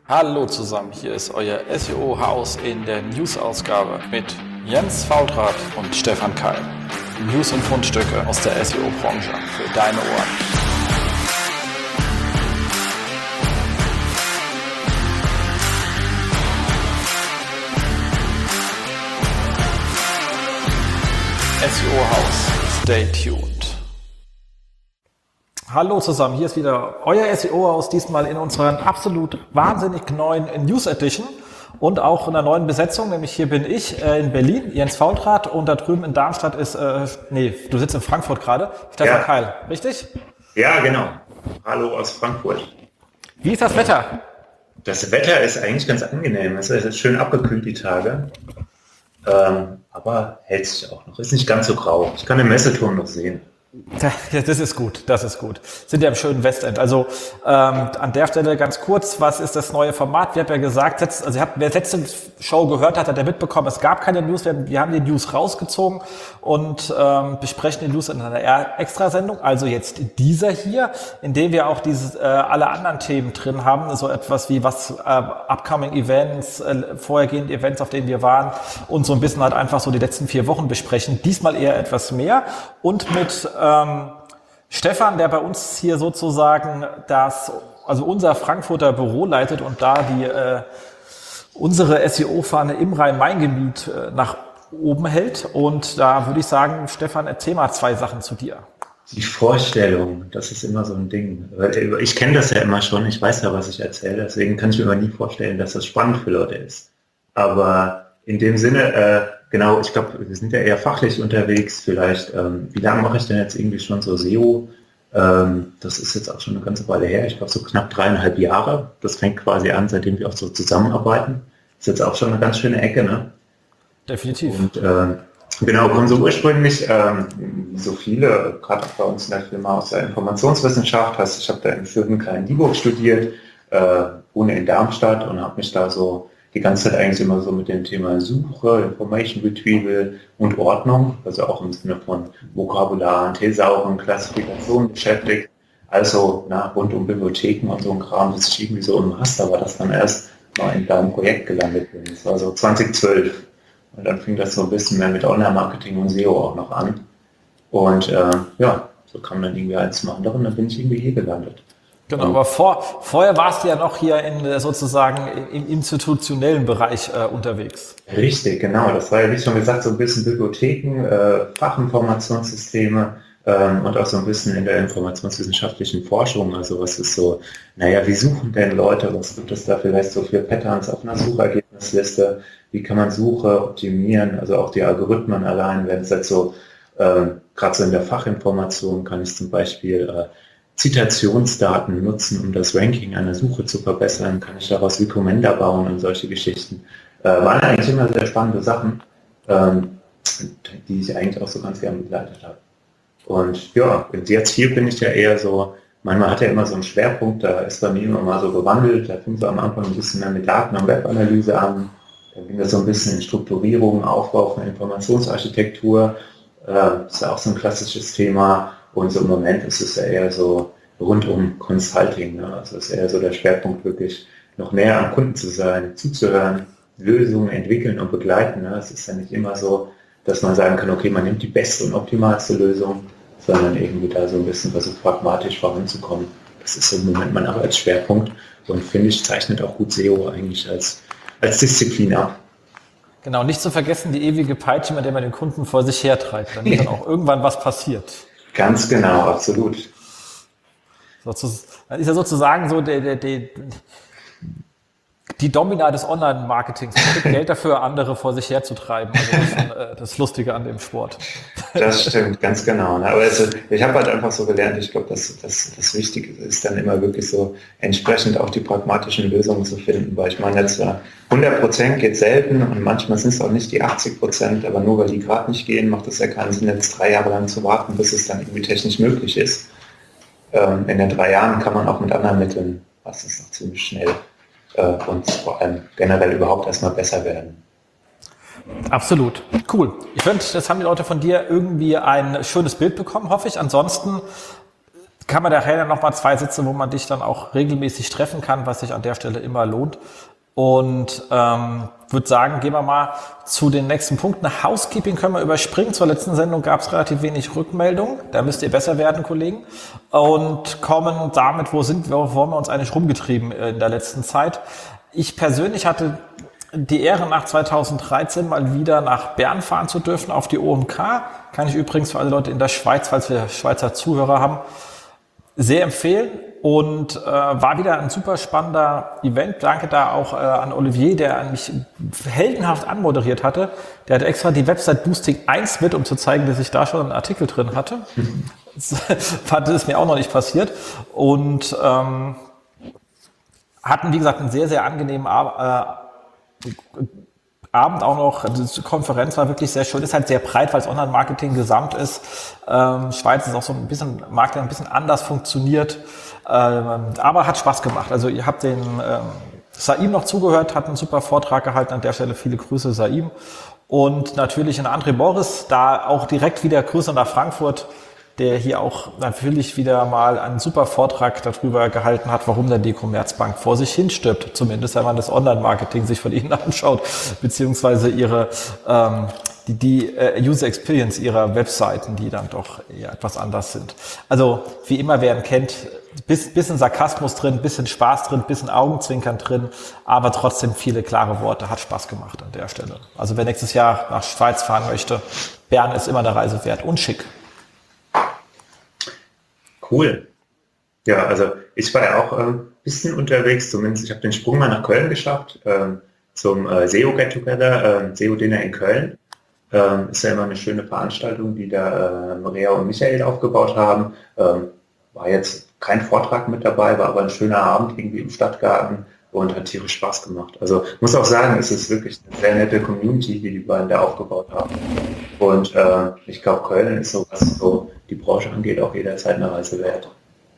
Hallo zusammen, hier ist euer SEO-Haus in der News-Ausgabe mit Jens Faultrat und Stefan Keil. News und Fundstücke aus der SEO-Branche für deine Ohren. SEO-Haus, stay tuned. Hallo zusammen, hier ist wieder euer SEO-Haus, diesmal in unserer absolut wahnsinnig neuen News Edition und auch in einer neuen Besetzung, nämlich hier bin ich in Berlin, Jens Faultrat, und da drüben in Darmstadt ist, du sitzt in Frankfurt gerade, Stefan Keil, richtig? Ja, genau. Hallo aus Frankfurt. Wie ist das Wetter? Das Wetter ist eigentlich ganz angenehm, es ist schön abgekühlt die Tage, aber hält sich auch noch, ist nicht ganz so grau. Ich kann den Messeturm noch sehen. Ja, das ist gut, das ist gut. Sind ja im schönen Westend. Also an der Stelle ganz kurz, was ist das neue Format? Wir haben ja gesagt, wer letzte Show gehört hat, hat ja mitbekommen, es gab keine News. Wir haben die News rausgezogen und besprechen die News in einer Extrasendung. Also jetzt dieser hier, in dem wir auch alle anderen Themen drin haben. So etwas wie upcoming Events, vorhergehende Events, auf denen wir waren und so ein bisschen halt einfach so die letzten 4 Wochen besprechen. Diesmal eher etwas mehr und mit Stefan, der bei uns hier sozusagen unser Frankfurter Büro leitet und da unsere SEO-Fahne im Rhein-Main-Gebiet nach oben hält. Und da würde ich sagen, Stefan, erzähl mal 2 Sachen zu dir. Die Vorstellung, das ist immer so ein Ding. Ich kenne das ja immer schon, ich weiß ja, was ich erzähle, deswegen kann ich mir immer nie vorstellen, dass das spannend für Leute ist. Aber in dem Sinne, genau, ich glaube, wir sind ja eher fachlich unterwegs. Vielleicht, wie lange mache ich denn jetzt irgendwie schon so SEO? Das ist jetzt auch schon eine ganze Weile her. Ich glaube, so knapp 3,5 Jahre. Das fängt quasi an, seitdem wir auch so zusammenarbeiten. Ist jetzt auch schon eine ganz schöne Ecke, ne? Definitiv. Und genau, kommen so ursprünglich, so viele, gerade auch bei uns in der Firma aus der Informationswissenschaft. Ich habe da in Fürth-Kleindiburg studiert, wohne in Darmstadt und habe mich da so die ganze Zeit eigentlich immer so mit dem Thema Suche, Information Retrieval und Ordnung, also auch im Sinne von Vokabularen, Thesauren, Klassifikation beschäftigt. Also rund um Bibliotheken und so ein Kram, das ich irgendwie so im Master war, das dann erst mal in deinem Projekt gelandet bin. Das war so 2012. Und dann fing das so ein bisschen mehr mit Online-Marketing und SEO auch noch an. Und so kam dann irgendwie eins zum anderen, dann bin ich irgendwie hier gelandet. Genau, aber vorher warst du ja noch hier im institutionellen Bereich unterwegs. Richtig, genau. Das war ja, wie schon gesagt, so ein bisschen Bibliotheken, Fachinformationssysteme und auch so ein bisschen in der informationswissenschaftlichen Forschung. Also was ist so, wie suchen denn Leute, was gibt es da vielleicht so für Patterns auf einer Suchergebnisliste? Wie kann man Suche optimieren? Also auch die Algorithmen allein, wenn es jetzt so, gerade so in der Fachinformation kann ich zum Beispiel Zitationsdaten nutzen, um das Ranking einer Suche zu verbessern, kann ich daraus Recommender bauen und solche Geschichten. Waren eigentlich immer sehr spannende Sachen, die ich eigentlich auch so ganz gerne begleitet habe. Und ja, und jetzt hier bin ich ja eher so, man hat ja immer so einen Schwerpunkt, da ist bei mir immer mal so gewandelt, da fing so am Anfang ein bisschen mehr mit Daten- und Webanalyse an, dann ging das so ein bisschen in Strukturierung, Aufbau von Informationsarchitektur, ist ja auch so ein klassisches Thema. Und so im Moment ist es ja eher so rund um Consulting. Ne? Also ist eher so der Schwerpunkt, wirklich noch näher am Kunden zu sein, zuzuhören, Lösungen entwickeln und begleiten. Ne? Es ist ja nicht immer so, dass man sagen kann, okay, man nimmt die beste und optimalste Lösung, sondern irgendwie da so ein bisschen versucht, pragmatisch voranzukommen. Das ist im Moment mein Arbeitsschwerpunkt und finde ich, zeichnet auch gut SEO eigentlich als Disziplin ab. Genau, nicht zu vergessen die ewige Peitsche, mit der man den Kunden vor sich hertreibt, damit dann auch irgendwann was passiert. Ganz genau, absolut. Das ist ja sozusagen so die Domina des Online-Marketings. Man kriegt Geld dafür, andere vor sich herzutreiben. Also das ist schon das Lustige an dem Sport. Das stimmt, ganz genau. Aber ich habe halt einfach so gelernt, ich glaube, dass das Wichtige ist dann immer wirklich so entsprechend auch die pragmatischen Lösungen zu finden, weil ich meine, jetzt 100% geht selten und manchmal sind es auch nicht die 80%, aber nur weil die gerade nicht gehen, macht es ja keinen Sinn, jetzt 3 Jahre lang zu warten, bis es dann irgendwie technisch möglich ist. In den 3 Jahren kann man auch mit anderen Mitteln, was ist noch ziemlich schnell und vor allem generell überhaupt erstmal besser werden. Absolut. Cool. Ich finde, das haben die Leute von dir irgendwie ein schönes Bild bekommen, hoffe ich. Ansonsten kann man nachher noch mal 2 Sätze, wo man dich dann auch regelmäßig treffen kann, was sich an der Stelle immer lohnt. Und würde sagen, gehen wir mal zu den nächsten Punkten. Housekeeping können wir überspringen. Zur letzten Sendung gab es relativ wenig Rückmeldungen. Da müsst ihr besser werden, Kollegen. Und kommen damit, wo haben wir uns eigentlich rumgetrieben in der letzten Zeit. Ich persönlich hatte die Ehre, nach 2013 mal wieder nach Bern fahren zu dürfen, auf die OMK. Kann ich übrigens für alle Leute in der Schweiz, falls wir Schweizer Zuhörer haben, sehr empfehlen. Und war wieder ein super spannender Event. Danke da auch an Olivier, der mich heldenhaft anmoderiert hatte. Der hatte extra die Website Boosting 1 mit, um zu zeigen, dass ich da schon einen Artikel drin hatte. Das ist mir auch noch nicht passiert. Und hatten, wie gesagt, einen sehr, sehr angenehmen Abend auch noch. Die Konferenz war wirklich sehr schön. Ist halt sehr breit, weil es Online-Marketing gesamt ist. Schweiz ist auch so ein bisschen, Markt, der ein bisschen anders funktioniert. Aber hat Spaß gemacht. Also ihr habt den Saim noch zugehört, hat einen super Vortrag gehalten. An der Stelle viele Grüße, Saim. Und natürlich an André Boris, da auch direkt wieder Grüße nach Frankfurt, der hier auch natürlich wieder mal einen super Vortrag darüber gehalten hat, warum denn die Commerzbank vor sich hin stirbt. Zumindest, wenn man das Online-Marketing sich von ihnen anschaut, beziehungsweise ihre die User Experience ihrer Webseiten, die dann doch eher etwas anders sind. Also wie immer, wer ihn kennt, bisschen Sarkasmus drin, bisschen Spaß drin, bisschen Augenzwinkern drin, aber trotzdem viele klare Worte. Hat Spaß gemacht an der Stelle. Also wer nächstes Jahr nach Schweiz fahren möchte, Bern ist immer eine Reise wert und schick. Cool. Ja, also ich war ja auch ein bisschen unterwegs, zumindest ich habe den Sprung mal nach Köln geschafft, zum SEO Get Together, SEO-Dinner in Köln. Ist ja immer eine schöne Veranstaltung, die da Maria und Michael aufgebaut haben. War jetzt kein Vortrag mit dabei, war aber ein schöner Abend irgendwie im Stadtgarten und hat tierisch Spaß gemacht. Also muss auch sagen, es ist wirklich eine sehr nette Community, die beiden da aufgebaut haben. Und ich glaube, Köln ist so, was so die Branche angeht, auch jederzeit eine Reise wert.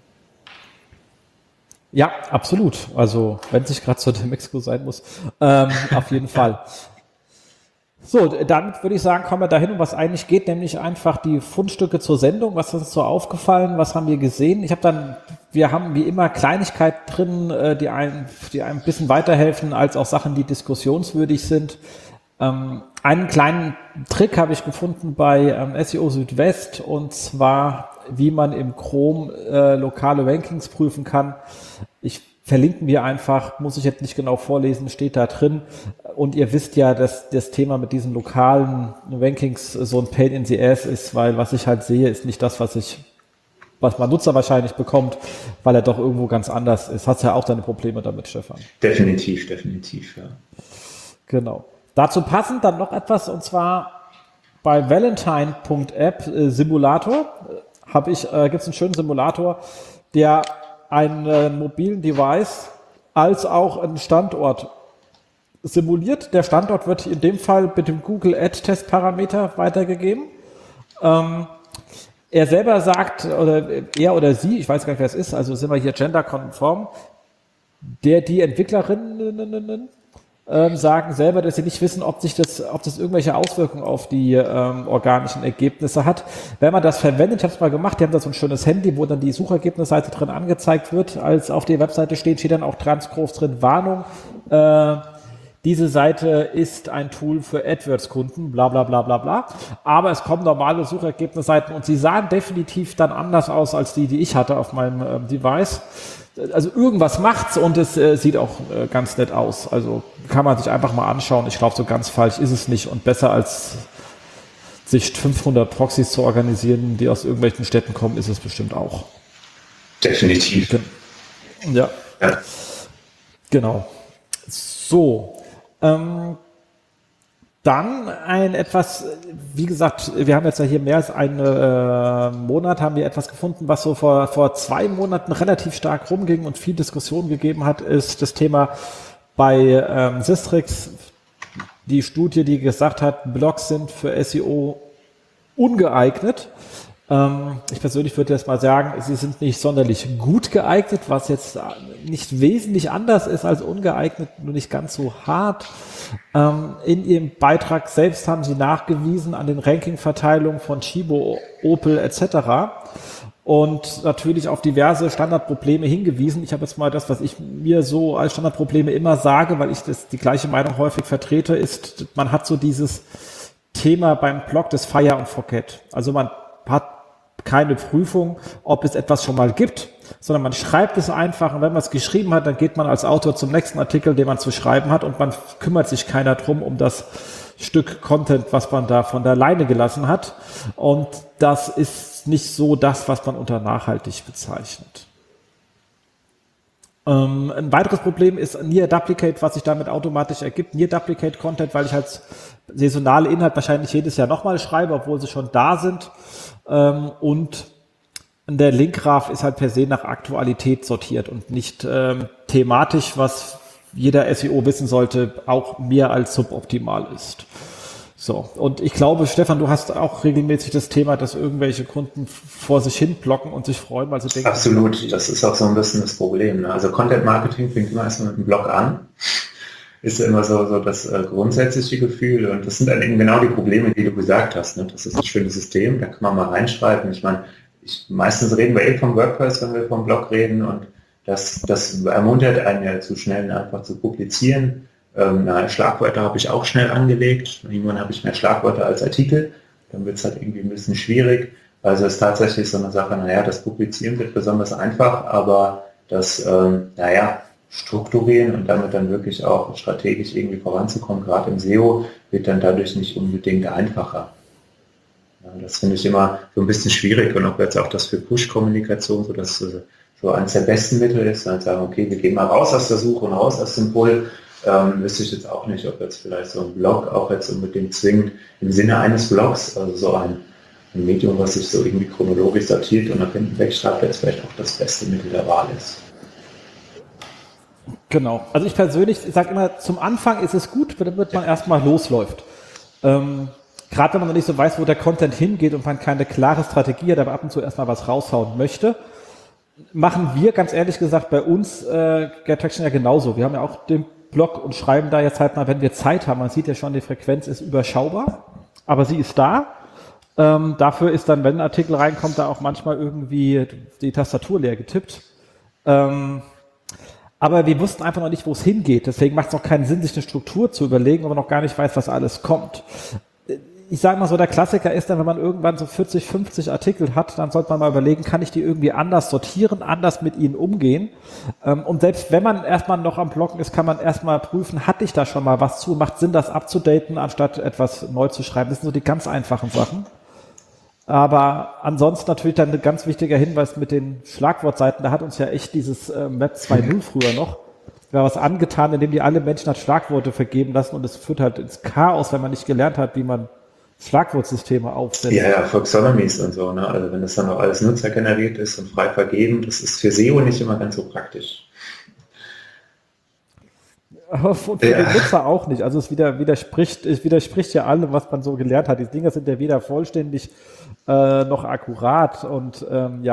Ja, absolut. Also wenn es nicht gerade zu dem Expo sein muss, auf jeden Fall. So, dann würde ich sagen, kommen wir dahin, um was eigentlich geht, nämlich einfach die Fundstücke zur Sendung. Was ist uns so aufgefallen? Was haben wir gesehen? Wir haben wie immer Kleinigkeiten drin, die einem ein bisschen weiterhelfen, als auch Sachen, die diskussionswürdig sind. Einen kleinen Trick habe ich gefunden bei SEO Südwest, und zwar, wie man im Chrome lokale Rankings prüfen kann. Verlinken wir einfach, muss ich jetzt nicht genau vorlesen, steht da drin. Und ihr wisst ja, dass das Thema mit diesen lokalen Rankings so ein Pain in the Ass ist, weil was ich halt sehe, ist nicht das, was mein Nutzer wahrscheinlich bekommt, weil er doch irgendwo ganz anders ist. Hast ja auch deine Probleme damit, Stefan? Definitiv, ja. Genau. Dazu passend dann noch etwas, und zwar bei Valentine.app Simulator gibt es einen schönen Simulator, der einen mobilen Device als auch einen Standort simuliert. Der Standort wird in dem Fall mit dem Google Ad-Test-Parameter weitergegeben. Er selber sagt, oder er oder sie, ich weiß gar nicht, wer es ist, also sind wir hier genderkonform, die Entwicklerinnen sagen selber, dass sie nicht wissen, ob das irgendwelche Auswirkungen auf die organischen Ergebnisse hat. Wenn man das verwendet, ich habe es mal gemacht, die haben da so ein schönes Handy, wo dann die Suchergebnisseite drin angezeigt wird, als auf der Webseite steht dann auch ganz groß drin, Warnung, diese Seite ist ein Tool für AdWords-Kunden, bla bla bla bla bla. Aber es kommen normale Suchergebnisseiten und sie sahen definitiv dann anders aus als die ich hatte auf meinem Device. Also irgendwas macht's und es sieht auch ganz nett aus. Also kann man sich einfach mal anschauen. Ich glaube, so ganz falsch ist es nicht, und besser als sich 500 Proxys zu organisieren, die aus irgendwelchen Städten kommen, ist es bestimmt auch. Definitiv. Ja. Genau. So. Dann wie gesagt, wir haben jetzt ja hier mehr als einen Monat, haben wir etwas gefunden, was so vor 2 Monaten relativ stark rumging und viel Diskussion gegeben hat, ist das Thema bei Sistrix, die Studie, die gesagt hat, Blogs sind für SEO ungeeignet. Ich persönlich würde jetzt mal sagen, sie sind nicht sonderlich gut geeignet, was jetzt nicht wesentlich anders ist als ungeeignet, nur nicht ganz so hart. In ihrem Beitrag selbst haben sie nachgewiesen an den Rankingverteilungen von Chibo, Opel etc. und natürlich auf diverse Standardprobleme hingewiesen. Ich habe jetzt mal das, was ich mir so als Standardprobleme immer sage, weil ich die gleiche Meinung häufig vertrete, ist, man hat so dieses Thema beim Blog des Fire and Forget. Also man hat keine Prüfung, ob es etwas schon mal gibt, sondern man schreibt es einfach und wenn man es geschrieben hat, dann geht man als Autor zum nächsten Artikel, den man zu schreiben hat und man kümmert sich keiner drum um das Stück Content, was man da von der Leine gelassen hat. Und das ist nicht so das, was man unter nachhaltig bezeichnet. Ein weiteres Problem ist Near Duplicate, was sich damit automatisch ergibt. Near Duplicate Content, weil ich als saisonale Inhalt wahrscheinlich jedes Jahr nochmal schreibe, obwohl sie schon da sind. Und der Linkgraph ist halt per se nach Aktualität sortiert und nicht thematisch, was jeder SEO wissen sollte, auch mehr als suboptimal ist. So, und ich glaube, Stefan, du hast auch regelmäßig das Thema, dass irgendwelche Kunden vor sich hin blocken und sich freuen, weil sie denken... Absolut, das ist auch so ein bisschen das Problem. Ne? Also Content Marketing fängt immer erstmal mit einem Blog an. Ist ja immer so das grundsätzliche Gefühl und das sind dann eben genau die Probleme, die du gesagt hast. Ne? Das ist ein schönes System, da kann man mal reinschreiben. Ich meine, meistens reden wir vom WordPress, wenn wir vom Blog reden und das ermuntert einen ja zu schnell einfach zu publizieren. Schlagwörter habe ich auch schnell angelegt. Irgendwann habe ich mehr Schlagwörter als Artikel. Dann wird es halt irgendwie ein bisschen schwierig. Also es ist tatsächlich so eine Sache, das Publizieren wird besonders einfach, aber das, Strukturieren und damit dann wirklich auch strategisch irgendwie voranzukommen, gerade im SEO, wird dann dadurch nicht unbedingt einfacher. Ja, das finde ich immer so ein bisschen schwierig und ob jetzt auch das für Push-Kommunikation so eines der besten Mittel ist, dann sagen, okay, wir gehen mal raus aus der Suche und raus aus dem Pull, wüsste ich jetzt auch nicht, ob jetzt vielleicht so ein Blog auch jetzt unbedingt zwingend im Sinne eines Blogs, also so ein Medium, was sich so irgendwie chronologisch sortiert und nach hinten wegschreibt, jetzt vielleicht auch das beste Mittel der Wahl ist. Genau. Also ich persönlich sage immer, zum Anfang ist es gut, damit man erstmal losläuft. Gerade wenn man noch nicht so weiß, wo der Content hingeht und man keine klare Strategie hat, aber ab und zu erstmal was raushauen möchte, machen wir, ganz ehrlich gesagt, bei uns GetTraction ja genauso. Wir haben ja auch den Blog und schreiben da jetzt halt mal, wenn wir Zeit haben. Man sieht ja schon, die Frequenz ist überschaubar, aber sie ist da. Dafür ist dann, wenn ein Artikel reinkommt, da auch manchmal irgendwie die Tastatur leer getippt. Aber wir wussten einfach noch nicht, wo es hingeht. Deswegen macht es auch keinen Sinn, sich eine Struktur zu überlegen, wenn man noch gar nicht weiß, was alles kommt. Ich sage mal so, der Klassiker ist dann, wenn man irgendwann so 40, 50 Artikel hat, dann sollte man mal überlegen, kann ich die irgendwie anders sortieren, anders mit ihnen umgehen. Und selbst wenn man erstmal noch am Bloggen ist, kann man erstmal prüfen, hatte ich da schon mal was zu? Macht Sinn, das abzudaten, anstatt etwas neu zu schreiben? Das sind so die ganz einfachen Sachen. Aber ansonsten natürlich dann ein ganz wichtiger Hinweis mit den Schlagwortseiten. Da hat uns ja echt dieses Web 2.0 früher noch was angetan, indem die alle Menschen als Schlagworte vergeben lassen und es führt halt ins Chaos, wenn man nicht gelernt hat, wie man Schlagwortsysteme aufsetzt. Ja, Taxonomies und so, ne? Also wenn das dann auch alles nutzergeneriert ist und frei vergeben, das ist für SEO nicht immer ganz so praktisch. Und für den Nutzer auch nicht. Also es widerspricht ja allem, was man so gelernt hat. Die Dinger sind ja weder vollständig noch akkurat und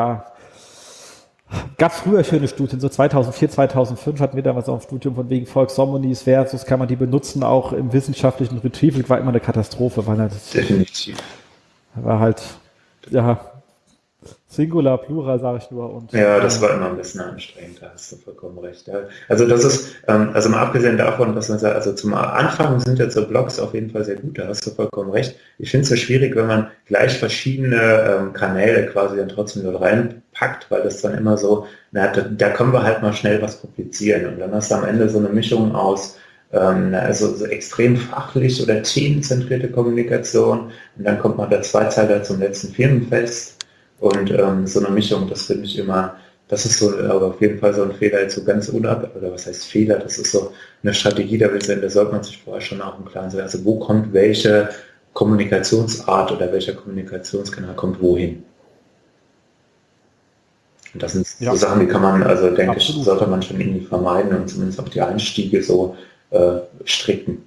gab früher schöne Studien, so 2004, 2005 hatten wir damals auch ein Studium von wegen Volksharmonies versus kann man die benutzen, auch im wissenschaftlichen Retrieval, war immer eine Katastrophe, weil halt definitiv. War halt, Singular, Plural, sage ich nur. Und, ja, das war immer ein bisschen anstrengend, da hast du vollkommen recht. Also das ist, also mal abgesehen davon, dass man sagt, also zum Anfang sind jetzt so Blogs auf jeden Fall sehr gut, da hast du vollkommen recht. Ich finde es so schwierig, wenn man gleich verschiedene Kanäle quasi dann trotzdem dort reinpackt, weil das dann immer so, da können wir halt mal schnell was publizieren und dann hast du am Ende so eine Mischung aus also so extrem fachlich oder themenzentrierte Kommunikation und dann kommt man der Zweizeiler zum letzten Firmenfest. Und so eine Mischung, das finde ich immer, das ist so aber auf jeden Fall so ein Fehler, jetzt so ganz oder was heißt Fehler, das ist so eine Strategie, da sollte man sich vorher schon auch im Klaren sein, also wo kommt welche Kommunikationsart oder welcher Kommunikationskanal kommt wohin. Und das sind so Sachen, die kann man, also denke ich, sollte man schon irgendwie vermeiden und zumindest auch die Einstiege so stricken.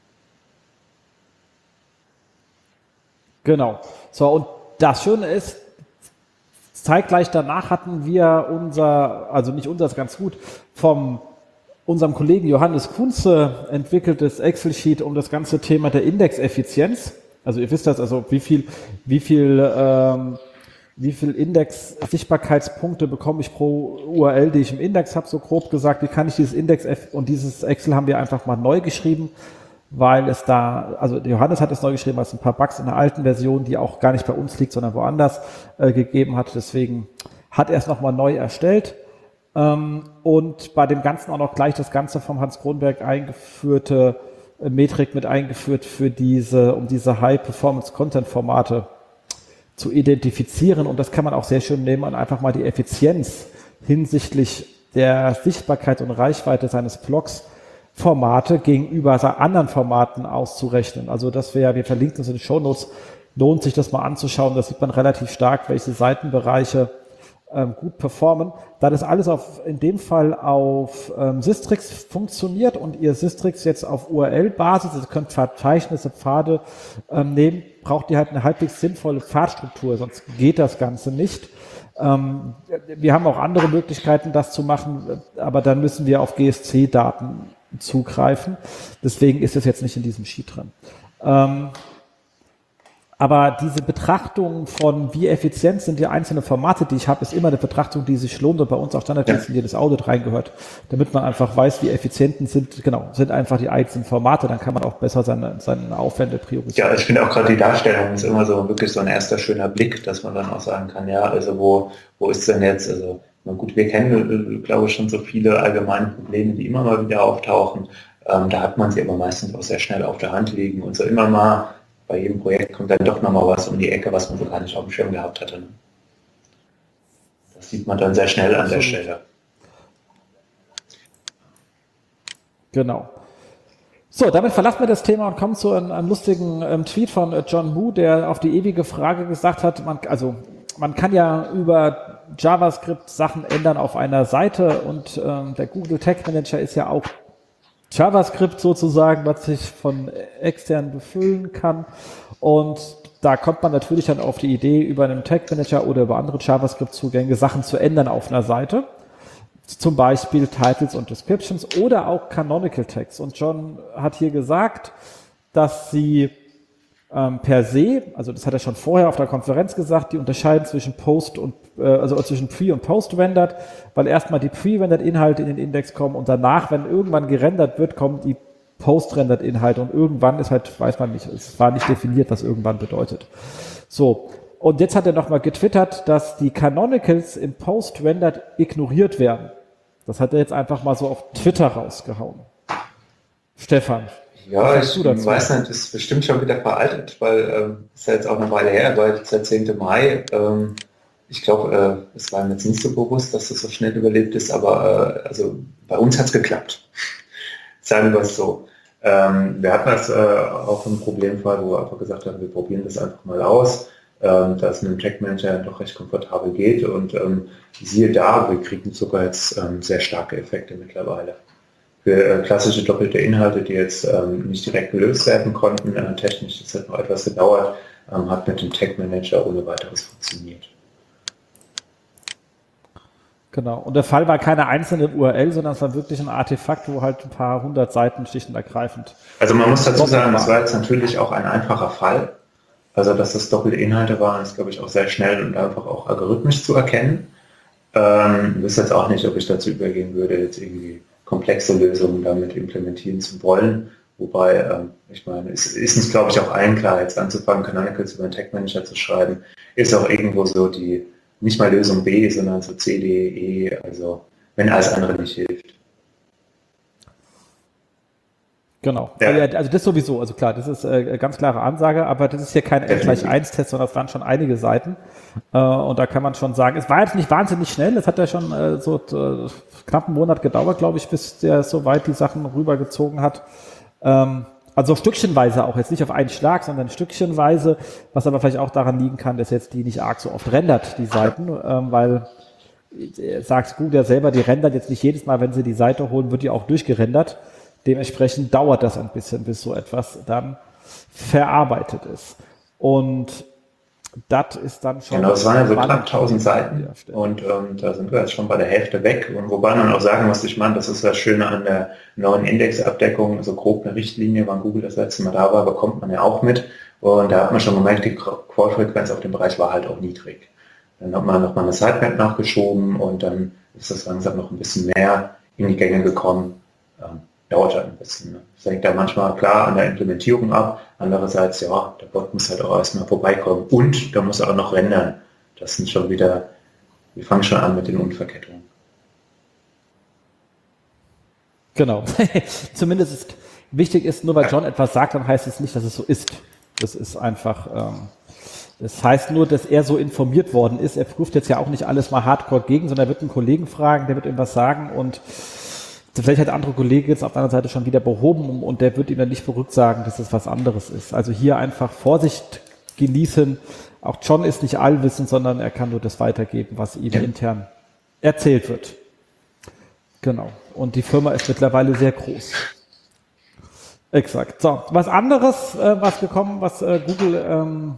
Genau. So, und das Schöne ist, zeitgleich danach hatten wir ist ganz gut, von unserem Kollegen Johannes Kunze entwickeltes Excel-Sheet um das ganze Thema der Indexeffizienz. Also ihr wisst das, also wie viel wie viel Index-Sichtbarkeitspunkte bekomme ich pro URL, die ich im Index habe, so grob gesagt, wie kann ich dieses Index und dieses Excel haben wir einfach mal neu geschrieben, weil es da, also Johannes hat es neu geschrieben, weil es ein paar Bugs in der alten Version, die auch gar nicht bei uns liegt, sondern woanders gegeben hat. Deswegen hat er es nochmal neu erstellt. Und bei dem Ganzen auch noch gleich das Ganze vom Hans Kronberg eingeführte Metrik mit eingeführt für um diese High-Performance-Content-Formate zu identifizieren. Und das kann man auch sehr schön nehmen und einfach mal die Effizienz hinsichtlich der Sichtbarkeit und Reichweite seines Blogs Formate gegenüber anderen Formaten auszurechnen. Also wir verlinken es in den Shownotes, lohnt sich das mal anzuschauen. Da sieht man relativ stark, welche Seitenbereiche gut performen. Da das alles in dem Fall auf Sistrix funktioniert und ihr Sistrix jetzt auf URL-Basis, also ihr könnt Verzeichnisse, Pfade nehmen, braucht ihr halt eine halbwegs sinnvolle Pfadstruktur, sonst geht das Ganze nicht. Wir haben auch andere Möglichkeiten, das zu machen, aber dann müssen wir auf GSC-Daten zugreifen. Deswegen ist es jetzt nicht in diesem Sheet drin. Aber diese Betrachtung von, wie effizient sind die einzelnen Formate, die ich habe, ist immer eine Betrachtung, die sich lohnt und bei uns auch standardmäßig in jedes Audit reingehört, damit man einfach weiß, wie effizient sind einfach die einzelnen Formate, dann kann man auch besser seine Aufwände priorisieren. Ja, ich finde auch gerade die Darstellung ist immer so wirklich so ein erster schöner Blick, dass man dann auch sagen kann, ja, also wo ist denn jetzt, also na gut, wir kennen, glaube ich, schon so viele allgemeine Probleme, die immer mal wieder auftauchen, da hat man sie aber meistens auch sehr schnell auf der Hand liegen und so immer mal bei jedem Projekt kommt dann doch nochmal was um die Ecke, was man so gar nicht auf dem Schirm gehabt hatte. Das sieht man dann sehr schnell an der Stelle. Genau. So, damit verlassen wir das Thema und kommen zu einem lustigen Tweet von John Moo, der auf die ewige Frage gesagt hat, man kann ja über JavaScript Sachen ändern auf einer Seite und der Google Tag Manager ist ja auch JavaScript sozusagen, was sich von extern befüllen kann. Und da kommt man natürlich dann auf die Idee, über einen Tag Manager oder über andere JavaScript-Zugänge Sachen zu ändern auf einer Seite. Zum Beispiel Titles und Descriptions oder auch Canonical Tags. Und John hat hier gesagt, dass sie per se, also das hat er schon vorher auf der Konferenz gesagt, die unterscheiden zwischen zwischen Pre- und Post-Rendered, weil erstmal die Pre-Rendered-Inhalte in den Index kommen und danach, wenn irgendwann gerendert wird, kommen die Post-Rendered-Inhalte und irgendwann ist halt, weiß man nicht, es war nicht definiert, was irgendwann bedeutet. So, und jetzt hat er nochmal getwittert, dass die Canonicals im Post-Rendered ignoriert werden. Das hat er jetzt einfach mal so auf Twitter rausgehauen. Stefan. Ja, ich weiß nicht, das ist bestimmt schon wieder veraltet, weil ist ja jetzt auch eine Weile her, weil der 10. Mai, ich glaube, es war mir jetzt nicht so bewusst, dass das so schnell überlebt ist, aber also bei uns hat es geklappt. Sagen wir es so. Wir hatten das auch im Problemfall, wo wir einfach gesagt haben, wir probieren das einfach mal aus, dass es mit dem Tag Manager doch recht komfortabel geht und siehe da, wir kriegen sogar jetzt sehr starke Effekte mittlerweile. Für klassische doppelte Inhalte, die jetzt nicht direkt gelöst werden konnten, technisch, das hat noch etwas gedauert, hat mit dem Tag Manager ohne weiteres funktioniert. Genau, und der Fall war keine einzelne URL, sondern es war wirklich ein Artefakt, wo halt ein paar hundert Seiten schlicht und ergreifend. Also man muss dazu sagen, das war jetzt natürlich auch ein einfacher Fall. Also dass das doppelte Inhalte waren, ist glaube ich auch sehr schnell und einfach auch algorithmisch zu erkennen. Ich weiß jetzt auch nicht, ob ich dazu übergehen würde, jetzt irgendwie komplexe Lösungen damit implementieren zu wollen. Wobei, ich meine, es ist uns, glaube ich, auch allen klar, jetzt anzufangen, Canonicals über einen Tag Manager zu schreiben, ist auch irgendwo so die, nicht mal Lösung B, sondern so C, D, E, also wenn alles andere nicht hilft. Genau, ja. Also das sowieso, also klar, das ist ganz klare Ansage, aber das ist hier kein N=1-Test, sondern es waren schon einige Seiten und da kann man schon sagen, es war jetzt nicht wahnsinnig schnell, es hat ja schon knapp einen Monat gedauert, glaube ich, bis der soweit die Sachen rübergezogen hat. Also stückchenweise auch, jetzt nicht auf einen Schlag, sondern stückchenweise, was aber vielleicht auch daran liegen kann, dass jetzt die nicht arg so oft rendert, die Seiten, weil sagt Google ja selber, die rendert jetzt nicht jedes Mal, wenn sie die Seite holen, wird die auch durchgerendert. Dementsprechend dauert das ein bisschen, bis so etwas dann verarbeitet ist. Und das ist dann schon... Genau, das waren ja so knapp 1000 Seiten und da sind wir jetzt schon bei der Hälfte weg. Und wobei man auch sagen muss, ich meine, das ist das Schöne an der neuen Indexabdeckung, so grob eine Richtlinie, wann Google das letzte Mal da war, bekommt man ja auch mit. Und da hat man schon gemerkt, die Call-Frequenz auf dem Bereich war halt auch niedrig. Dann hat man nochmal eine Sitemap nachgeschoben und dann ist das langsam noch ein bisschen mehr in die Gänge gekommen. Dauert halt ein bisschen. Ne? Das hängt da manchmal klar an der Implementierung ab. Andererseits, ja, der Bot muss halt auch erstmal vorbeikommen. Und da muss er auch noch rendern. Das sind schon wieder, wir fangen schon an mit den Unverkettungen. Genau. Zumindest ist wichtig ist, nur weil John etwas sagt, dann heißt es nicht, dass es so ist. Das ist einfach, das heißt nur, dass er so informiert worden ist. Er prüft jetzt ja auch nicht alles mal hardcore gegen, sondern er wird einen Kollegen fragen, der wird ihm was sagen und vielleicht hat der andere Kollege jetzt auf der anderen Seite schon wieder behoben und der wird ihm dann nicht verrückt sagen, dass es was anderes ist. Also hier einfach Vorsicht genießen. Auch John ist nicht allwissend, sondern er kann nur das weitergeben, was ihm intern erzählt wird. Genau. Und die Firma ist mittlerweile sehr groß. Exakt. So, was anderes, was Google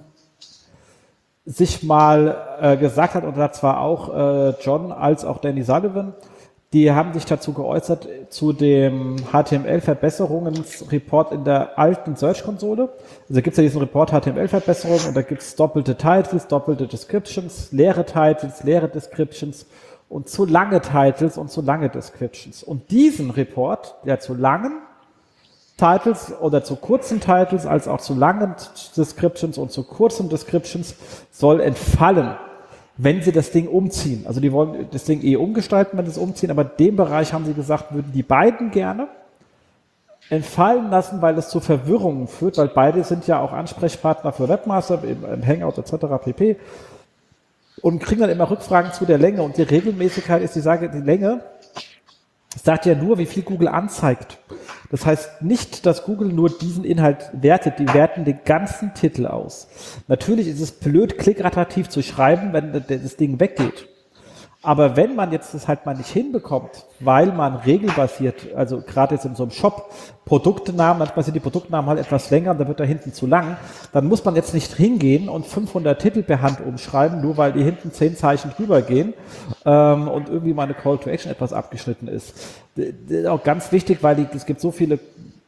sich mal gesagt hat, und da zwar auch John als auch Danny Sullivan, die haben sich dazu geäußert zu dem HTML-Verbesserungsreport in der alten Search-Konsole. Also gibt es ja diesen Report HTML-Verbesserungen und da gibt es doppelte Titles, doppelte Descriptions, leere Titles, leere Descriptions und zu lange Titles und zu lange Descriptions. Und diesen Report, der zu langen Titles oder zu kurzen Titles als auch zu langen Descriptions und zu kurzen Descriptions soll entfallen, wenn sie das Ding umziehen. Also die wollen das Ding umgestalten, wenn sie es umziehen, aber in dem Bereich haben sie gesagt, würden die beiden gerne entfallen lassen, weil es zu Verwirrungen führt, weil beide sind ja auch Ansprechpartner für Webmaster im Hangout etc. pp. Und kriegen dann immer Rückfragen zu der Länge und die Regelmäßigkeit ist, die Länge sagt ja nur, wie viel Google anzeigt. Das heißt nicht, dass Google nur diesen Inhalt wertet, die werten den ganzen Titel aus. Natürlich ist es blöd, klickattraktiv zu schreiben, wenn das Ding weggeht. Aber wenn man jetzt das halt mal nicht hinbekommt, weil man regelbasiert, also gerade jetzt in so einem Shop, Produktnamen, manchmal sind die Produktnamen halt etwas länger und dann wird da hinten zu lang, dann muss man jetzt nicht hingehen und 500 Titel per Hand umschreiben, nur weil die hinten 10 Zeichen drüber gehen und irgendwie mal eine Call to Action etwas abgeschnitten ist. Das ist auch ganz wichtig, weil es gibt so viele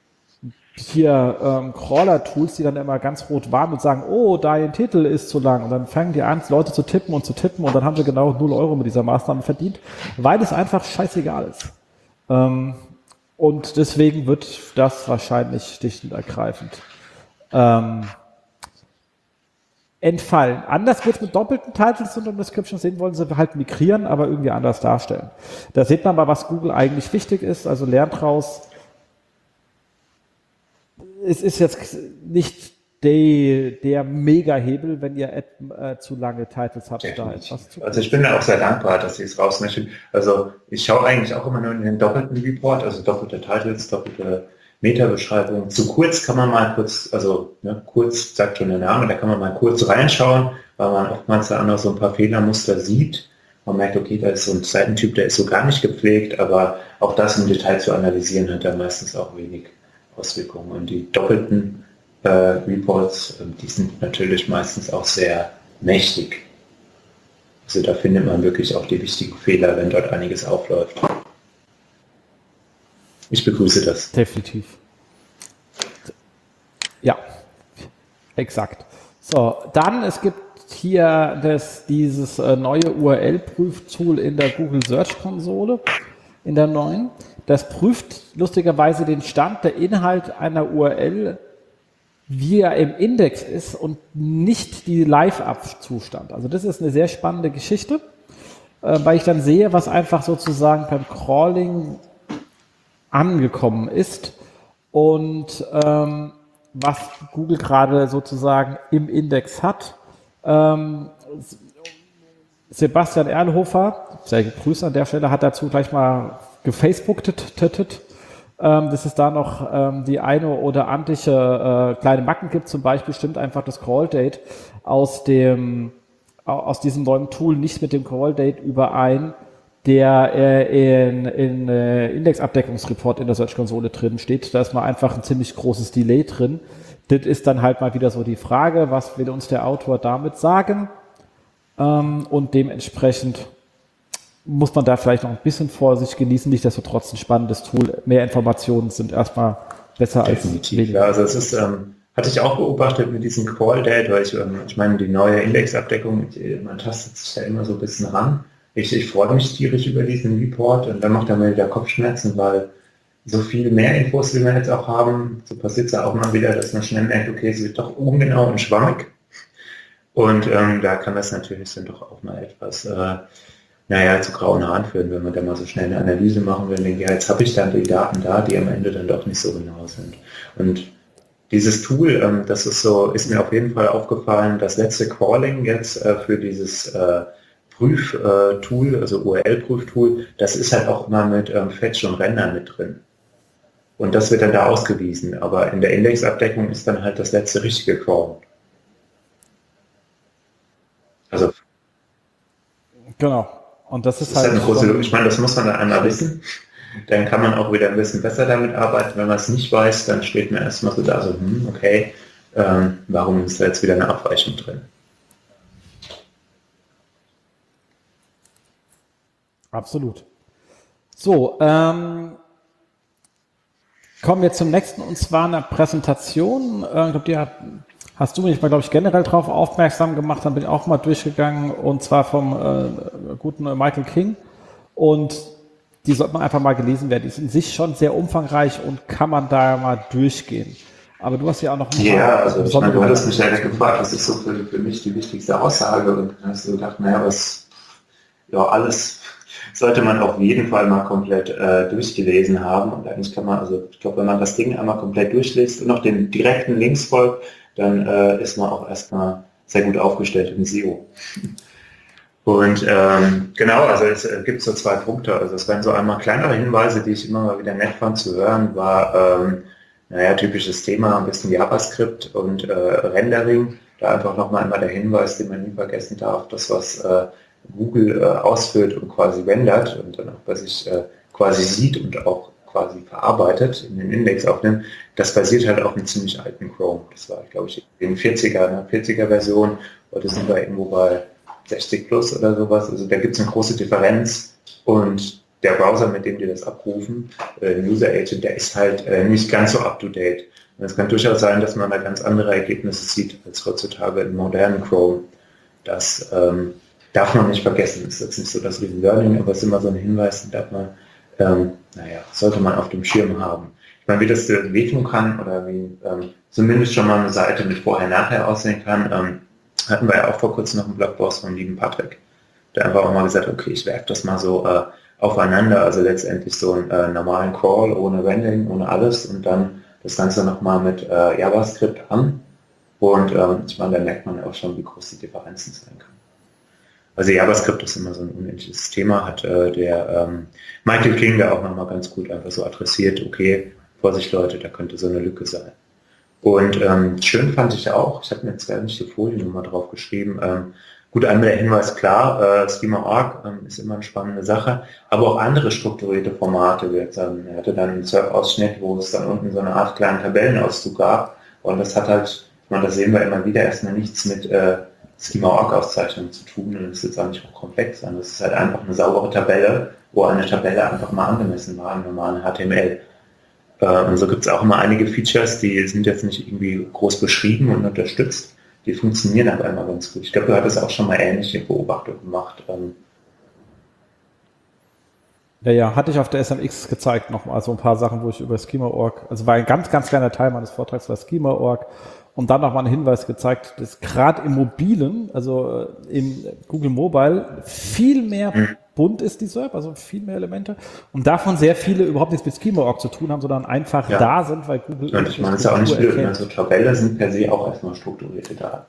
hier Crawler-Tools, die dann immer ganz rot warnen und sagen, oh, dein Titel ist zu lang. Und dann fangen die an, Leute zu tippen und dann haben sie genau 0 Euro mit dieser Maßnahme verdient, weil es einfach scheißegal ist. Und deswegen wird das wahrscheinlich schlicht und ergreifend entfallen. Anders wird es mit doppelten Titles und Descriptions sehen, wollen sie halt migrieren, aber irgendwie anders darstellen. Da sieht man mal, was Google eigentlich wichtig ist, also lernt raus. Es ist jetzt nicht der Mega-Hebel, wenn ihr zu lange Titles habt. Da etwas zu also ich bin da auch sehr dankbar, dass sie es rausmischen. Also ich schaue eigentlich auch immer nur in den doppelten Report, also doppelte Titles, doppelte Meta-Beschreibung. Zu kurz kann man mal kurz, also kurz sagt schon der Name, da kann man mal kurz reinschauen, weil man oftmals da auch noch so ein paar Fehlermuster sieht. Man merkt, okay, da ist so ein Seitentyp, der ist so gar nicht gepflegt, aber auch das im Detail zu analysieren hat da meistens auch wenig Auswirkungen. Und die doppelten Reports, die sind natürlich meistens auch sehr mächtig. Also da findet man wirklich auch die wichtigen Fehler, wenn dort einiges aufläuft. Ich begrüße das. Definitiv. Ja, exakt. So, dann, es gibt hier dieses neue URL-Prüftool in der Google Search Konsole, in der neuen. Das prüft lustigerweise den Stand der Inhalt einer URL, wie er im Index ist und nicht die Live-Up-Zustand. Also das ist eine sehr spannende Geschichte, weil ich dann sehe, was einfach sozusagen beim Crawling angekommen ist und was Google gerade sozusagen im Index hat. Sebastian Erlhofer, sehr gegrüßt an der Stelle, hat dazu gleich mal gefacebookt. Dass es da noch die eine oder andere kleine Macken gibt, zum Beispiel stimmt einfach das Crawl-Date aus diesem neuen Tool nicht mit dem Crawl-Date überein, der in Indexabdeckungsreport in der Search-Konsole drin steht. Da ist mal einfach ein ziemlich großes Delay drin. Das ist dann halt mal wieder so die Frage, was will uns der Autor damit sagen? Und dementsprechend muss man da vielleicht noch ein bisschen Vorsicht genießen, nicht, dass so trotzdem ein spannendes Tool, mehr Informationen sind erstmal besser definitiv, als weniger. Ja, also es ist Hatte ich auch beobachtet mit diesem Crawl-Date, weil ich meine, die neue Indexabdeckung, man tastet sich da immer so ein bisschen ran. Ich freue mich tierisch über diesen Report und dann macht er mir wieder Kopfschmerzen, weil so viel mehr Infos, wie wir jetzt auch haben, so passiert es ja auch mal wieder, dass man schnell merkt, okay, es wird doch ungenau und schwammig. Und da kann das natürlich dann doch auch mal etwas, zu grauen Haaren führen, wenn man da mal so schnell eine Analyse machen will und denkt, ja, jetzt habe ich dann die Daten da, die am Ende dann doch nicht so genau sind. Und dieses Tool, das ist mir auf jeden Fall aufgefallen, das letzte Crawling jetzt für dieses Prüftool, also URL-Prüftool, das ist halt auch immer mit Fetch und Render mit drin. Und das wird dann da ausgewiesen, aber in der Indexabdeckung ist dann halt das letzte richtige Crawl. Also Genau. Und das ist das ist halt halt eine große, ich meine, das muss man dann einmal wissen. Dann kann man auch wieder ein bisschen besser damit arbeiten. Wenn man es nicht weiß, dann steht man erstmal so da, so, okay, warum ist da jetzt wieder eine Abweichung drin? absolut. So, kommen wir zum nächsten, und zwar einer Präsentation. Ich glaube, hast du mich mal, glaube ich, generell darauf aufmerksam gemacht, dann bin ich auch mal durchgegangen, und zwar vom guten Michael King. Und die sollte man einfach mal gelesen werden. Die ist in sich schon sehr umfangreich und kann man da mal durchgehen. Aber du hast ja auch noch ein paar also ich meine, du hattest mich ja gefragt, was ist so für mich die wichtigste Aussage, und dann hast du gedacht, alles sollte man auf jeden Fall mal komplett durchgelesen haben. Und eigentlich kann man, also ich glaube, wenn man das Ding einmal komplett durchliest und noch den direkten Links folgt, dann ist man auch erstmal sehr gut aufgestellt im SEO. Und genau, also es gibt so 2 Punkte. Also es waren so einmal kleinere Hinweise, die ich immer mal wieder nett fand zu hören, war typisches Thema, ein bisschen JavaScript und Rendering. Da einfach nochmal einmal der Hinweis, den man nie vergessen darf, das was Google ausführt und quasi rendert und dann auch bei sich quasi sieht und auch quasi verarbeitet, in den Index aufnimmt, das basiert halt auf einem ziemlich alten Chrome. Das war, glaube ich, in 40er Version, heute sind wir irgendwo bei 60 plus oder sowas. Also da gibt es eine große Differenz, und der Browser, mit dem die das abrufen, User Agent, der ist halt nicht ganz so up-to-date. Und es kann durchaus sein, dass man da ganz andere Ergebnisse sieht als heutzutage im modernen Chrome. Das darf man nicht vergessen. Das ist jetzt nicht so das Riesen-Learning, aber es ist immer so ein Hinweis, den darf man, sollte man auf dem Schirm haben. Ich meine, wie das wehtun kann oder wie zumindest schon mal eine Seite mit Vorher-Nachher aussehen kann, hatten wir ja auch vor kurzem noch einen Blogpost vom lieben Patrick, der einfach auch mal gesagt hat, okay, ich werfe das mal so aufeinander, also letztendlich so einen normalen Crawl ohne Rendering, ohne alles, und dann das Ganze nochmal mit JavaScript an, und ich meine, da merkt man ja auch schon, wie groß die Differenzen sein können. Also JavaScript ist immer so ein unendliches Thema, hat der Michael King da auch nochmal ganz gut einfach so adressiert, okay, Vorsicht Leute, da könnte so eine Lücke sein. Und schön fand ich auch, ich habe mir jetzt gar nicht die Foliennummer drauf geschrieben, gut, einmal der Hinweis, klar, Schema.org ist immer eine spannende Sache, aber auch andere strukturierte Formate. Er hatte dann einen Surf-Ausschnitt, wo es dann unten so eine Art kleinen Tabellenauszug gab, und das hat halt, ich meine, das sehen wir immer wieder, erstmal nichts mit Schema.org-Auszeichnung zu tun, und das ist jetzt auch nicht hochkomplex, sondern das ist halt einfach eine saubere Tabelle, wo eine Tabelle einfach mal angemessen war im normalen HTML. Und so gibt es auch immer einige Features, die sind jetzt nicht irgendwie groß beschrieben und unterstützt, die funktionieren aber immer ganz gut. Ich glaube, du hattest auch schon mal ähnliche Beobachtungen gemacht. Ja, hatte ich auf der SMX gezeigt nochmal, so ein paar Sachen, wo ich über Schema.org, also war ein ganz, ganz kleiner Teil meines Vortrags war Schema.org, und dann nochmal einen Hinweis gezeigt, dass gerade im Mobilen, also im Google Mobile, viel mehr bunt ist die SERP, also viel mehr Elemente, und davon sehr viele überhaupt nichts mit Schema.org zu tun haben, sondern einfach da sind, weil Google... Und ich meine, es ist ja auch nicht blöd, also Tabelle sind per se auch erstmal strukturierte Daten.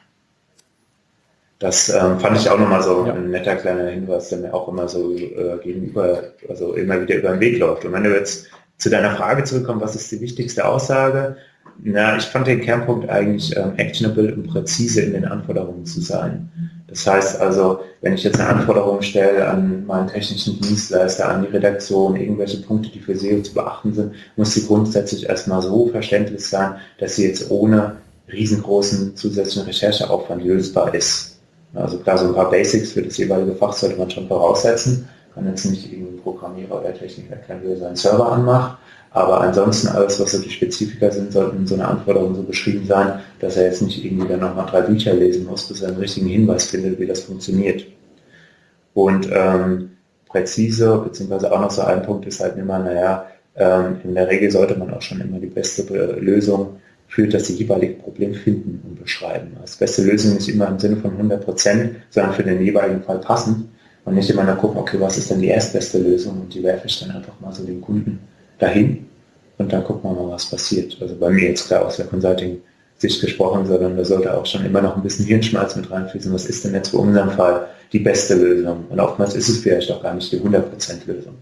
Das fand ich auch nochmal so ein netter kleiner Hinweis, der mir auch immer so gegenüber, also immer wieder über den Weg läuft. Und wenn du jetzt zu deiner Frage zurückkommst, was ist die wichtigste Aussage? Na, ich fand den Kernpunkt eigentlich actionable und präzise in den Anforderungen zu sein. Das heißt also, wenn ich jetzt eine Anforderung stelle an meinen technischen Dienstleister, an die Redaktion, irgendwelche Punkte, die für SEO zu beachten sind, muss sie grundsätzlich erstmal so verständlich sein, dass sie jetzt ohne riesengroßen zusätzlichen Rechercheaufwand lösbar ist. Also klar, so ein paar Basics für das jeweilige Fach sollte man schon voraussetzen. Kann jetzt nicht irgendein Programmierer oder Techniker erklären, wie er seinen Server anmacht. Aber ansonsten alles, was so die Spezifika sind, sollten in so einer Anforderung so beschrieben sein, dass er jetzt nicht irgendwie dann nochmal 3 Bücher lesen muss, bis er einen richtigen Hinweis findet, wie das funktioniert. Und präzise, beziehungsweise auch noch so ein Punkt ist halt immer, in der Regel sollte man auch schon immer die beste Lösung für das jeweilige Problem finden und beschreiben. Das beste Lösung nicht immer im Sinne von 100%, sondern für den jeweiligen Fall passend und nicht immer nur gucken, okay, was ist denn die erstbeste Lösung und die werfe ich dann einfach mal so den Kunden dahin und dann gucken wir mal, was passiert. Also bei mir jetzt klar aus der Consulting-Sicht gesprochen, sondern da sollte auch schon immer noch ein bisschen Hirnschmalz mit reinfließen. Was ist denn jetzt für unseren Fall die beste Lösung? Und oftmals ist es vielleicht auch gar nicht die 100% Lösung.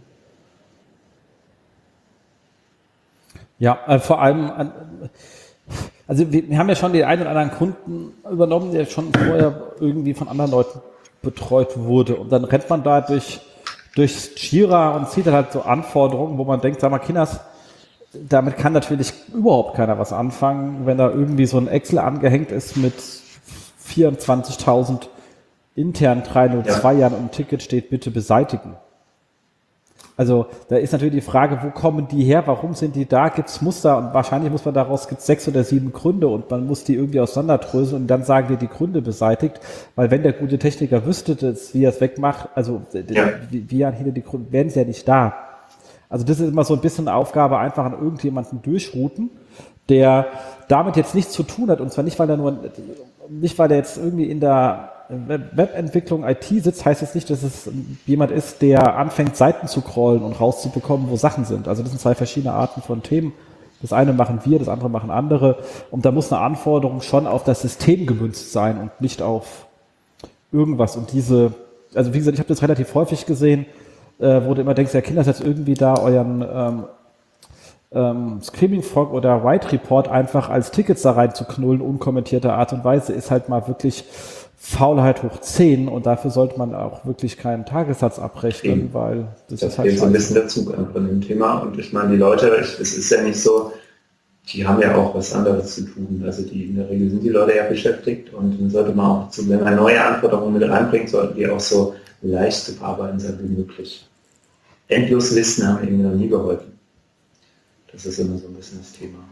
Ja, vor allem, also wir haben ja schon den einen oder anderen Kunden übernommen, der schon vorher irgendwie von anderen Leuten betreut wurde. Und dann rennt man da durch Jira und sieht dann halt so Anforderungen, wo man denkt, sag mal, Kinders, damit kann natürlich überhaupt keiner was anfangen, wenn da irgendwie so ein Excel angehängt ist mit 24.000 intern 302 Jahren und ein Ticket steht, bitte beseitigen. Also da ist natürlich die Frage, wo kommen die her, warum sind die da, gibt es Muster und wahrscheinlich muss man daraus, gibt es 6 oder 7 Gründe und man muss die irgendwie auseinanderdröseln und dann sagen wir die Gründe beseitigt, weil wenn der gute Techniker wüsste, wie er es wegmacht, also wie er hinter die Gründe, wären sie ja nicht da. Also das ist immer so ein bisschen eine Aufgabe, einfach an irgendjemanden durchrouten, der damit jetzt nichts zu tun hat und zwar nicht, weil er jetzt irgendwie in der Webentwicklung IT sitzt, heißt jetzt nicht, dass es jemand ist, der anfängt, Seiten zu crawlen und rauszubekommen, wo Sachen sind. Also das sind 2 verschiedene Arten von Themen. Das eine machen wir, das andere machen andere. Und da muss eine Anforderung schon auf das System gemünzt sein und nicht auf irgendwas. Und also wie gesagt, ich habe das relativ häufig gesehen, wo du immer denkst, ja, Kinder, ist jetzt irgendwie da euren Screaming Frog oder White Report einfach als Tickets da reinzuknullen, unkommentierter Art und Weise, ist halt mal wirklich Faulheit hoch 10 und dafür sollte man auch wirklich keinen Tagessatz abrechnen, weil das ist halt so ein bisschen dazu von dem Thema und ich meine, die Leute, es ist ja nicht so, die haben ja auch was anderes zu tun, also in der Regel sind die Leute ja beschäftigt und dann sollte man auch, wenn man neue Anforderungen mit reinbringt, sollten die auch so leicht zu bearbeiten sein wie möglich. Endloslisten haben irgendwie noch nie geholfen. Das ist immer so ein bisschen das Thema.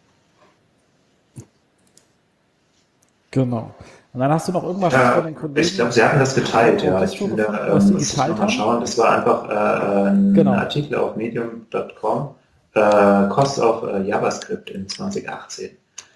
Genau. Und dann hast du noch irgendwas von den Kollegen? Ich glaube, sie hatten das geteilt, ja. Ich finde, muss mal schauen. Das war einfach ein Artikel auf medium.com, Cost of JavaScript in 2018.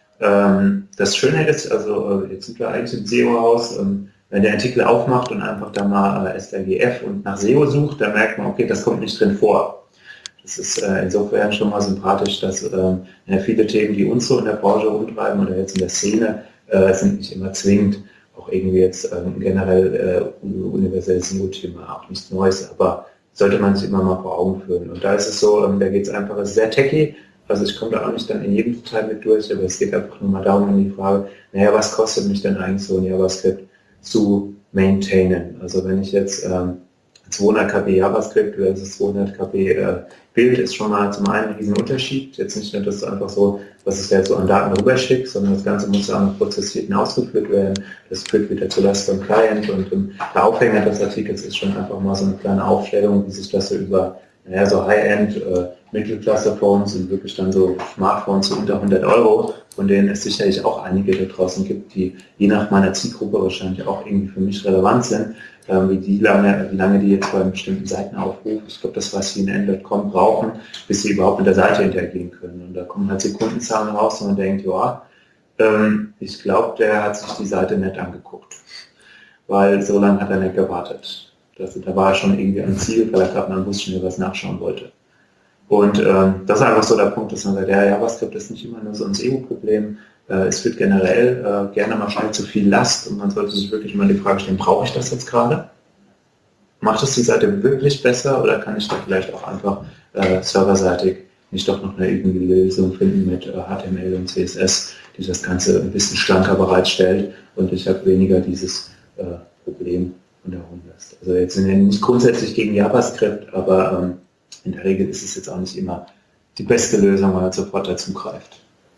Das Schöne ist, also jetzt sind wir eigentlich im SEO-Haus, wenn der Artikel aufmacht und einfach da mal SRGF und nach SEO sucht, dann merkt man, okay, das kommt nicht drin vor. Das ist insofern schon mal sympathisch, dass viele Themen, die uns so in der Branche umtreiben oder jetzt in der Szene, sind nicht immer zwingend auch irgendwie jetzt generell universelles SEO-Thema, auch nichts Neues, aber sollte man sich immer mal vor Augen führen. Und da ist es so, da geht es einfach, es ist sehr techy, also ich komme da auch nicht dann in jedem Detail mit durch, aber es geht einfach nur mal darum, in die Frage, naja, was kostet mich denn eigentlich so ein JavaScript zu maintainen? Also wenn ich jetzt 200 KB JavaScript versus 200 KB Bild ist schon mal zum einen ein riesen Unterschied. Jetzt nicht nur, dass du einfach so, was ich jetzt so an Daten rüberschickst, sondern das Ganze muss ja auch noch prozessiert und ausgeführt werden. Das führt wieder zur Last vom Client und der Aufhänger des Artikels ist schon einfach mal so eine kleine Aufstellung, wie sich das so über so High-End Mittelklasse-Phones und wirklich dann so Smartphones so unter 100 €, von denen es sicherlich auch einige da draußen gibt, die je nach meiner Zielgruppe wahrscheinlich auch irgendwie für mich relevant sind, wie lange die jetzt bei bestimmten Seitenaufrufen, ich glaube, das, was sie in N.com brauchen, bis sie überhaupt mit der Seite interagieren können. Und da kommen halt Sekundenzahlen raus und man denkt, ja, ich glaube, der hat sich die Seite nicht angeguckt, weil so lange hat er nicht gewartet. Da war er schon irgendwie am Ziel, weil er gerade mal am Bus schnell was nachschauen wollte. Und das ist einfach so der Punkt, dass man sagt, ja, JavaScript ist nicht immer nur so ein SEO-Problem. Es wird generell gerne mal schnell zu viel Last und man sollte sich wirklich mal die Frage stellen, brauche ich das jetzt gerade? Macht es die Seite wirklich besser oder kann ich da vielleicht auch einfach serverseitig nicht doch noch eine irgendwie Lösung finden mit HTML und CSS, die das Ganze ein bisschen schlanker bereitstellt und ich habe weniger dieses Problem von der Rumlast. Also jetzt sind wir nicht grundsätzlich gegen JavaScript, aber in der Regel ist es jetzt auch nicht immer die beste Lösung, weil man sofort dazu greift.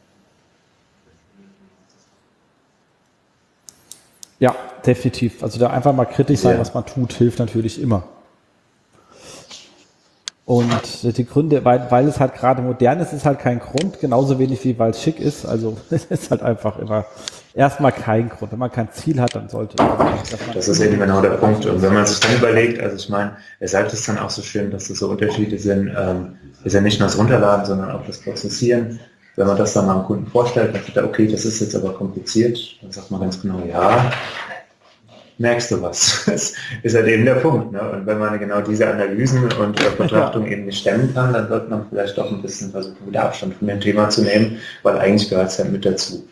Ja, definitiv. Also da einfach mal kritisch sein, was man tut, hilft natürlich immer. Und die Gründe, weil es halt gerade modern ist, ist halt kein Grund, genauso wenig wie weil es schick ist. Also es ist halt einfach immer erstmal kein Grund. Wenn man kein Ziel hat, dann sollte das ist eben genau der Punkt. Und wenn man sich dann überlegt, also ich meine, weshalb ist dann auch so schön, dass das so Unterschiede sind, ist ja nicht nur das Runterladen, sondern auch das Prozessieren. Wenn man das dann mal dem Kunden vorstellt, dann sagt er, okay, das ist jetzt aber kompliziert, dann sagt man ganz genau, ja, merkst du was. Das ist halt eben der Punkt. Ne? Und wenn man genau diese Analysen und Betrachtung eben nicht stemmen kann, dann sollte man vielleicht doch ein bisschen versuchen, wieder Abstand von dem Thema zu nehmen, weil eigentlich gehört es ja mit dazu.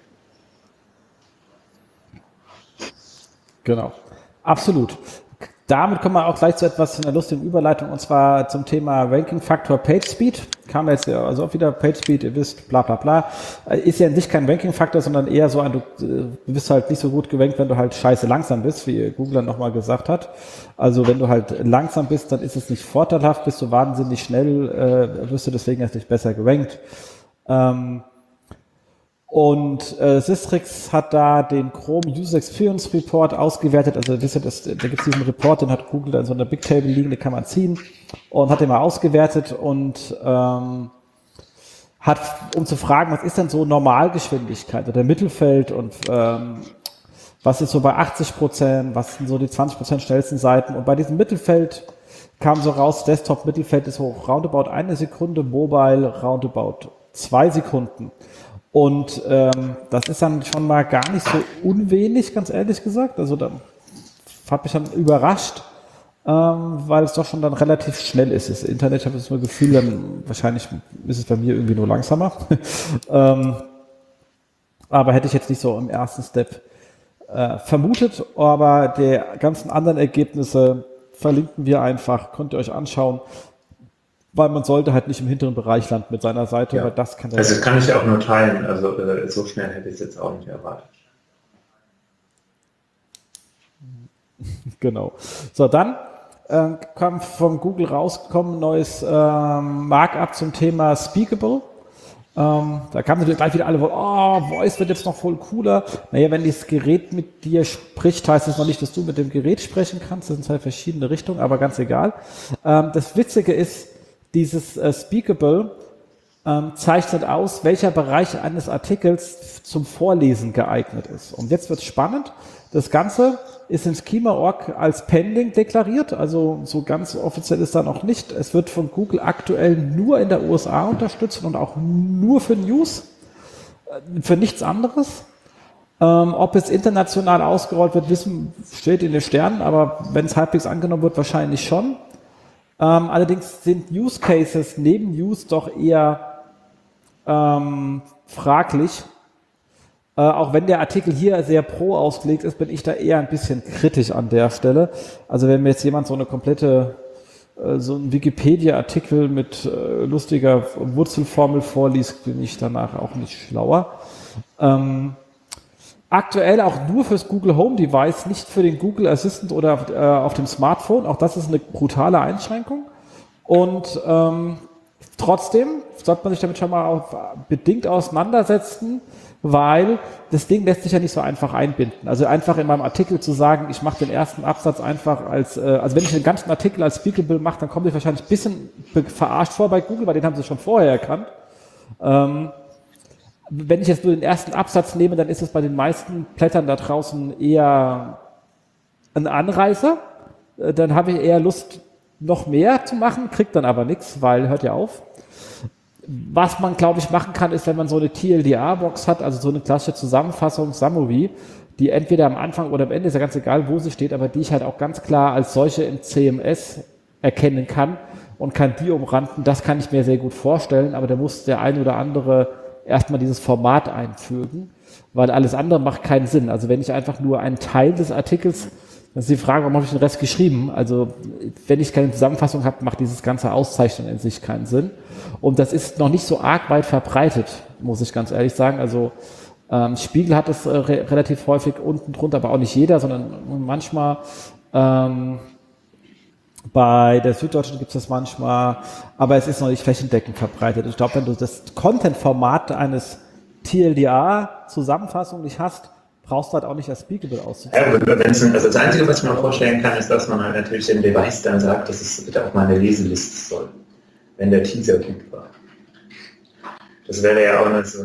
Genau, absolut. Damit kommen wir auch gleich zu einer lustigen Überleitung, und zwar zum Thema Ranking Factor PageSpeed. Kam jetzt ja also auch wieder PageSpeed, ihr wisst, bla bla bla. Ist ja an sich kein Ranking Faktor, sondern eher so du bist halt nicht so gut gerankt, wenn du halt scheiße langsam bist, wie Google dann nochmal gesagt hat. Also wenn du halt langsam bist, dann ist es nicht vorteilhaft, bist du wahnsinnig schnell, wirst du deswegen erst nicht besser gerankt. Und Sistrix hat da den Chrome User Experience Report ausgewertet. Also da gibt es diesen Report, den hat Google da in so einer Big Table liegen, den kann man ziehen, und hat den mal ausgewertet und hat, um zu fragen, was ist denn so Normalgeschwindigkeit oder Mittelfeld und was ist so bei 80%, was sind so die 20% schnellsten Seiten. Und bei diesem Mittelfeld kam so raus, Desktop-Mittelfeld ist so roundabout 1 Sekunde, Mobile roundabout 2 Sekunden. Und das ist dann schon mal gar nicht so unwenig, ganz ehrlich gesagt. Also da hat mich dann überrascht, weil es doch schon dann relativ schnell ist. Das Internet, ich habe das Gefühl, dann wahrscheinlich ist es bei mir irgendwie nur langsamer. Aber hätte ich jetzt nicht so im ersten Step vermutet. Aber die ganzen anderen Ergebnisse verlinken wir einfach, könnt ihr euch anschauen. Weil man sollte halt nicht im hinteren Bereich landen mit seiner Seite, ja. Weil das kann... Also das kann ich auch nur teilen, also so schnell hätte ich es jetzt auch nicht erwartet. Genau. So, dann kam von Google rausgekommen neues Markup zum Thema Speakable. Da kamen natürlich gleich wieder alle, Voice wird jetzt noch voll cooler. Naja, wenn das Gerät mit dir spricht, heißt es noch nicht, dass du mit dem Gerät sprechen kannst. Das sind zwei verschiedene Richtungen, aber ganz egal. Das Witzige ist, dieses Speakable zeichnet aus, welcher Bereich eines Artikels zum Vorlesen geeignet ist. Und jetzt wird es spannend. Das Ganze ist in Schema.org als pending deklariert, also so ganz offiziell ist da noch nicht. Es wird von Google aktuell nur in der USA unterstützt und auch nur für News, für nichts anderes. Ob es international ausgerollt wird, steht in den Sternen, aber wenn es halbwegs angenommen wird, wahrscheinlich schon. Allerdings sind Use Cases neben News doch eher fraglich. Auch wenn der Artikel hier sehr pro ausgelegt ist, bin ich da eher ein bisschen kritisch an der Stelle. Also wenn mir jetzt jemand so einen Wikipedia-Artikel mit lustiger Wurzelformel vorliest, bin ich danach auch nicht schlauer. Aktuell auch nur fürs Google Home Device, nicht für den Google Assistant oder auf dem Smartphone. Auch das ist eine brutale Einschränkung. Und trotzdem sollte man sich damit schon mal auch bedingt auseinandersetzen, weil das Ding lässt sich ja nicht so einfach einbinden. Also einfach in meinem Artikel zu sagen, ich mache den ersten Absatz einfach also wenn ich den ganzen Artikel als Speakable mache, dann komme ich wahrscheinlich ein bisschen verarscht vor bei Google, weil den haben sie schon vorher erkannt. Wenn ich jetzt nur den ersten Absatz nehme, dann ist es bei den meisten Blättern da draußen eher ein Anreißer. Dann habe ich eher Lust, noch mehr zu machen, kriegt dann aber nichts, weil hört ja auf. Was man, glaube ich, machen kann, ist, wenn man so eine TLDR-Box hat, also so eine klassische Zusammenfassung, Summary, die entweder am Anfang oder am Ende, ist ja ganz egal, wo sie steht, aber die ich halt auch ganz klar als solche im CMS erkennen kann und kann die umranden. Das kann ich mir sehr gut vorstellen, aber da muss der ein oder andere erstmal dieses Format einfügen, weil alles andere macht keinen Sinn. Also wenn ich einfach nur einen Teil des Artikels, dann ist die Frage, warum habe ich den Rest geschrieben? Also wenn ich keine Zusammenfassung habe, macht dieses ganze Auszeichnung in sich keinen Sinn. Und das ist noch nicht so arg weit verbreitet, muss ich ganz ehrlich sagen. Also Spiegel hat es relativ häufig unten drunter, aber auch nicht jeder, sondern manchmal bei der Süddeutschen gibt es das manchmal, aber es ist noch nicht flächendeckend verbreitet. Ich glaube, wenn du das Content-Format eines TLDR-Zusammenfassung nicht hast, brauchst du halt auch nicht als Speakable auszuzeichnen. Ja, also das Einzige, was ich mir vorstellen kann, ist, dass man halt natürlich dem Device dann sagt, dass es bitte auf meine Leseliste soll, wenn der Teaser gut war. Das wäre ja auch nicht so.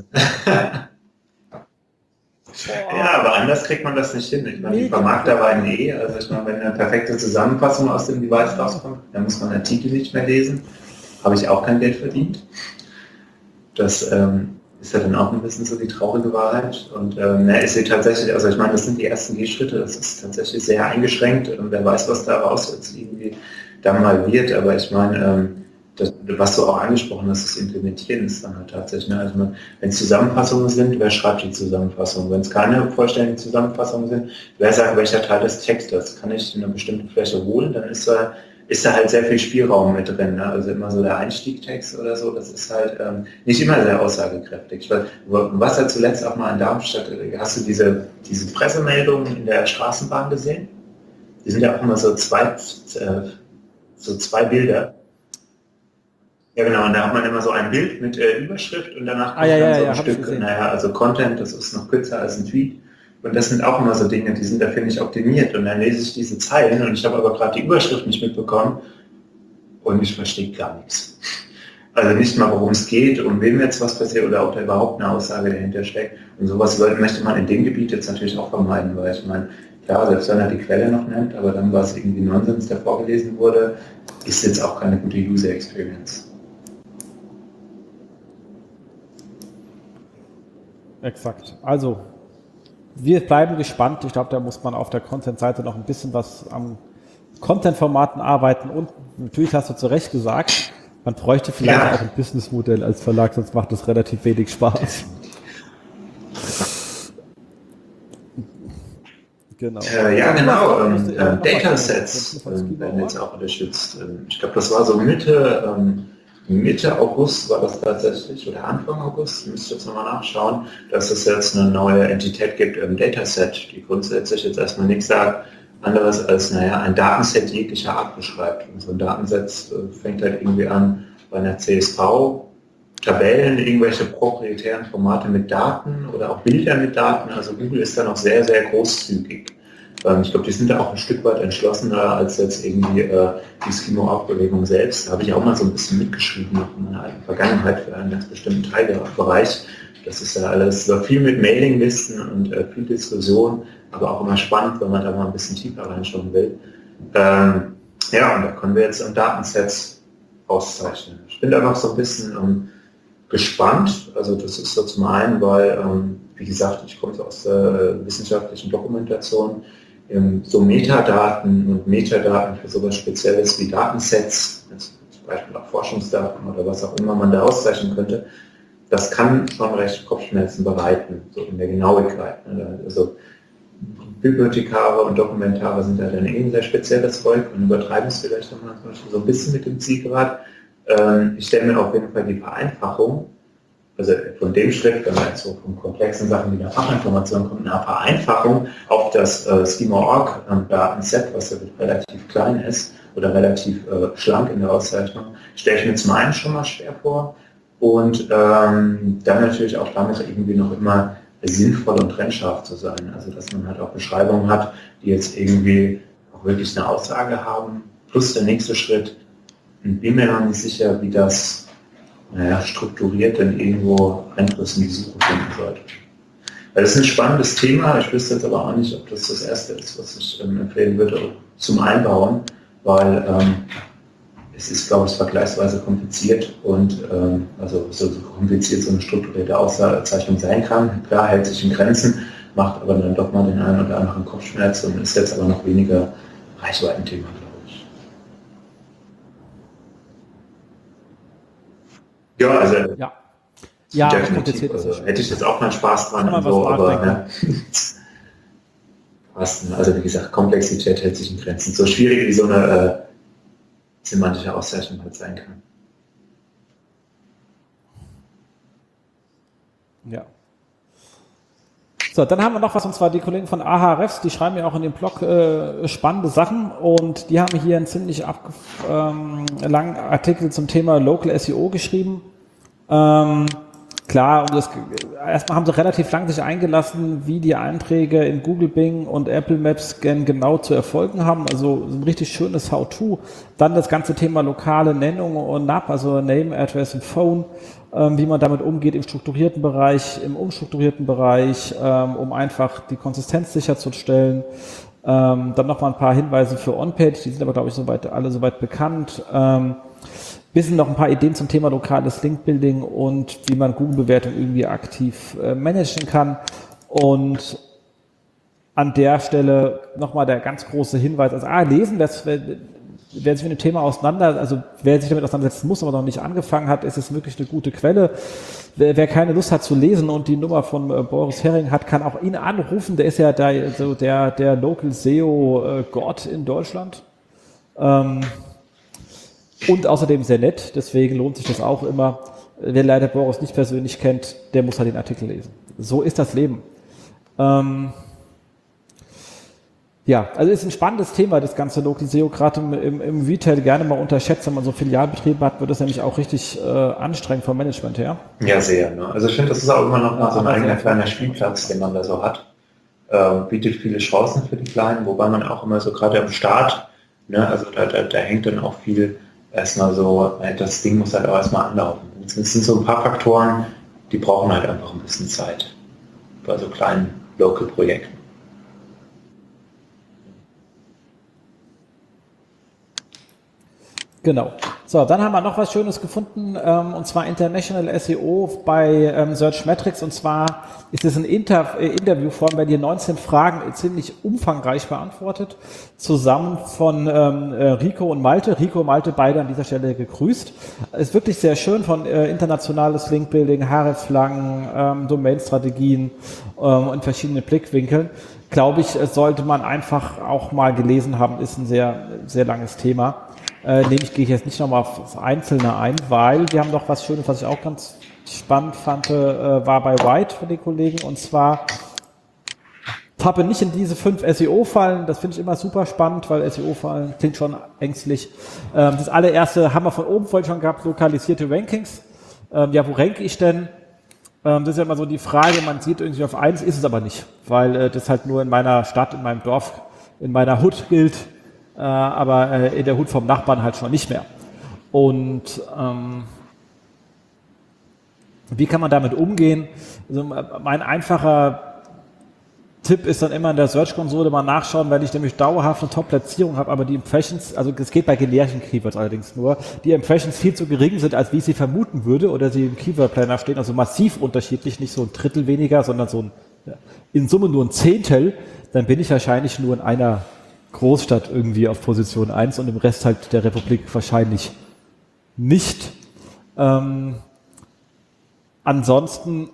Ja, aber anders kriegt man das nicht hin. Ich meine, die Vermarkter waren also ich meine, wenn eine perfekte Zusammenfassung aus dem Device rauskommt, dann muss man Artikel nicht mehr lesen. Habe ich auch kein Geld verdient. Das ist ja dann auch ein bisschen so die traurige Wahrheit. Und ich sehe tatsächlich, also ich meine, das sind die ersten Gehschritte, das ist tatsächlich sehr eingeschränkt und wer weiß, was daraus jetzt irgendwie dann mal wird, aber ich meine, was du auch angesprochen hast, das Implementieren ist dann halt tatsächlich, ne? Also wenn es Zusammenfassungen sind, wer schreibt die Zusammenfassung? Wenn es keine vollständigen Zusammenfassungen sind, wer sagt, welcher Teil des Textes kann ich in einer bestimmten Fläche holen, dann ist da halt sehr viel Spielraum mit drin. Ne? Also immer so der Einstiegtext oder so, das ist halt nicht immer sehr aussagekräftig. Was ja zuletzt auch mal in Darmstadt, hast du diese Pressemeldungen in der Straßenbahn gesehen? Die sind ja auch immer so zwei Bilder. Ja genau, und da hat man immer so ein Bild mit Überschrift und danach kommt dann so ein Stück, also Content, das ist noch kürzer als ein Tweet. Und das sind auch immer so Dinge, die sind da, finde ich, optimiert. Und dann lese ich diese Zeilen und ich habe aber gerade die Überschrift nicht mitbekommen und ich verstehe gar nichts. Also nicht mal, worum es geht, um wem jetzt was passiert oder ob da überhaupt eine Aussage dahinter steckt. Und sowas möchte man in dem Gebiet jetzt natürlich auch vermeiden, weil ich meine, klar, selbst wenn er die Quelle noch nennt, aber dann war es irgendwie Nonsens, der vorgelesen wurde, ist jetzt auch keine gute User Experience. Exakt. Also, wir bleiben gespannt. Ich glaube, da muss man auf der Content-Seite noch ein bisschen was am Content-Formaten arbeiten und natürlich hast du zu Recht gesagt, man bräuchte vielleicht auch ein Businessmodell als Verlag, sonst macht das relativ wenig Spaß. Genau. Genau. Datasets werden jetzt auch unterstützt. Ich glaube, das war so Mitte August war das tatsächlich, oder Anfang August, müsst ihr jetzt nochmal nachschauen, dass es jetzt eine neue Entität gibt im Dataset, die grundsätzlich jetzt erstmal nichts sagt, anderes als, ein Datenset jeglicher Art beschreibt. Und so ein Datenset fängt halt irgendwie an bei einer CSV, Tabellen, irgendwelche proprietären Formate mit Daten oder auch Bilder mit Daten. Also Google ist da noch sehr, sehr großzügig. Ich glaube, die sind da auch ein Stück weit entschlossener als jetzt irgendwie die Schema-Bewegung selbst. Da habe ich auch mal so ein bisschen mitgeschrieben noch in meiner eigenen Vergangenheit für einen ganz bestimmten Teilbereich. Das ist ja alles so viel mit Mailinglisten und viel Diskussion, aber auch immer spannend, wenn man da mal ein bisschen tiefer reinschauen will. Und da können wir jetzt Datensets auszeichnen. Ich bin da noch so ein bisschen gespannt. Also das ist so zum einen, weil, wie gesagt, ich komme so aus der wissenschaftlichen Dokumentation, so Metadaten für sowas Spezielles wie Datensets, zum Beispiel auch Forschungsdaten oder was auch immer man da auszeichnen könnte, das kann schon recht Kopfschmerzen bereiten, so in der Genauigkeit. Also Bibliothekare und Dokumentare sind da dann eben sehr spezielles Zeug und übertreiben es vielleicht noch mal zum Beispiel so ein bisschen mit dem Zielgrad. Ich stelle mir auf jeden Fall die Vereinfachung, also von dem Schritt, wenn man jetzt so von komplexen Sachen wie der Fachinformation kommt, eine Vereinfachung auf das Schema.org Datenset, was ja relativ klein ist oder relativ schlank in der Auszeichnung, stelle ich mir zum einen schon mal schwer vor und dann natürlich auch damit irgendwie noch immer sinnvoll und trennscharf zu sein. Also dass man halt auch Beschreibungen hat, die jetzt irgendwie auch wirklich eine Aussage haben, plus der nächste Schritt, und bin mir noch nicht sicher, wie das strukturiert denn irgendwo Einfluss in die Suche finden sollte. Weil das ist ein spannendes Thema, ich wüsste jetzt aber auch nicht, ob das erste ist, was ich empfehlen würde zum Einbauen, weil es ist, glaube ich, vergleichsweise kompliziert und also so kompliziert so eine strukturierte Auszeichnung sein kann. Klar, hält sich in Grenzen, macht aber dann doch mal den einen oder anderen Kopfschmerz und ist jetzt aber noch weniger Reichweitenthema. Ja, also definitiv. Also, hätte ich jetzt auch mal Spaß dran, aber also wie gesagt, Komplexität hält sich in Grenzen. So schwierig wie so eine semantische Auszeichnung halt sein kann. Ja. So, dann haben wir noch was, und zwar die Kollegen von Ahrefs, die schreiben ja auch in dem Blog spannende Sachen und die haben hier einen ziemlich langen Artikel zum Thema Local SEO geschrieben. Klar, klar, und erstmal haben sie relativ lang sich eingelassen, wie die Einträge in Google Bing und Apple Maps genau zu erfolgen haben. Also ein richtig schönes How-To. Dann das ganze Thema lokale Nennung und NAP, also Name, Address und Phone, wie man damit umgeht im strukturierten Bereich, im unstrukturierten Bereich, um einfach die Konsistenz sicherzustellen. Dann nochmal ein paar Hinweise für On-Page, die sind aber, glaube ich, alle soweit bekannt. Bisschen noch ein paar Ideen zum Thema lokales Link-Building und wie man Google-Bewertung irgendwie aktiv managen kann. Und an der Stelle nochmal der ganz große Hinweis, also lesen, wer sich mit dem Thema wer sich damit auseinandersetzen muss, aber noch nicht angefangen hat, ist es wirklich eine gute Quelle. Wer keine Lust hat zu lesen und die Nummer von Boris Hering hat, kann auch ihn anrufen. Der ist ja der Local SEO-Gott in Deutschland. Und außerdem sehr nett, deswegen lohnt sich das auch immer. Wer leider Boris nicht persönlich kennt, der muss halt den Artikel lesen. So ist das Leben. Ja, also ist ein spannendes Thema, das ganze Local SEO, gerade im Retail gerne mal unterschätzt, wenn man so Filialbetriebe hat, wird das nämlich auch richtig anstrengend vom Management her. Ja, sehr. Ne? Also ich finde, das ist auch immer noch mal so ein eigener kleiner Spielplatz, den man da so hat. Bietet viele Chancen für die Kleinen, wobei man auch immer so gerade am Start, ne, also da hängt dann auch viel erstmal so, das Ding muss halt auch erstmal anlaufen. Es sind so ein paar Faktoren, die brauchen halt einfach ein bisschen Zeit bei so kleinen Local-Projekten. Genau. So, dann haben wir noch was Schönes gefunden, und zwar International SEO bei Searchmetrics. Und zwar ist es ein Interviewform, bei dir 19 Fragen ziemlich umfangreich beantwortet, zusammen von Rico und Malte. Rico und Malte beide an dieser Stelle gegrüßt. Ist wirklich sehr schön, von internationales Linkbuilding, Hreflang, Domainstrategien in verschiedenen Blickwinkeln. Glaube ich, sollte man einfach auch mal gelesen haben, ist ein sehr, sehr langes Thema. Nämlich gehe ich jetzt nicht nochmal auf das Einzelne ein, weil wir haben noch was Schönes, was ich auch ganz spannend fand, war bei White von den Kollegen, und zwar tappe nicht in diese 5 SEO-Fallen, das finde ich immer super spannend, weil SEO-Fallen klingt schon ängstlich. Das allererste haben wir von oben vorhin schon gehabt, lokalisierte Rankings. Ja, wo ranke ich denn? Das ist ja immer so die Frage, man sieht irgendwie auf 1, ist es aber nicht, weil das halt nur in meiner Stadt, in meinem Dorf, in meiner Hood gilt. Aber in der Hut vom Nachbarn halt schon nicht mehr. Und wie kann man damit umgehen? Also mein einfacher Tipp ist dann immer in der Search-Konsole mal nachschauen, wenn ich nämlich dauerhaft eine Top-Platzierung habe, aber die Impressions, also es geht bei generischen Keywords allerdings nur, die Impressions viel zu gering sind, als wie ich sie vermuten würde, oder sie im Keyword-Planner stehen, also massiv unterschiedlich, nicht so ein Drittel weniger, sondern so in Summe nur ein Zehntel, dann bin ich wahrscheinlich nur in einer Großstadt irgendwie auf Position 1 und im Rest halt der Republik wahrscheinlich nicht. Ansonsten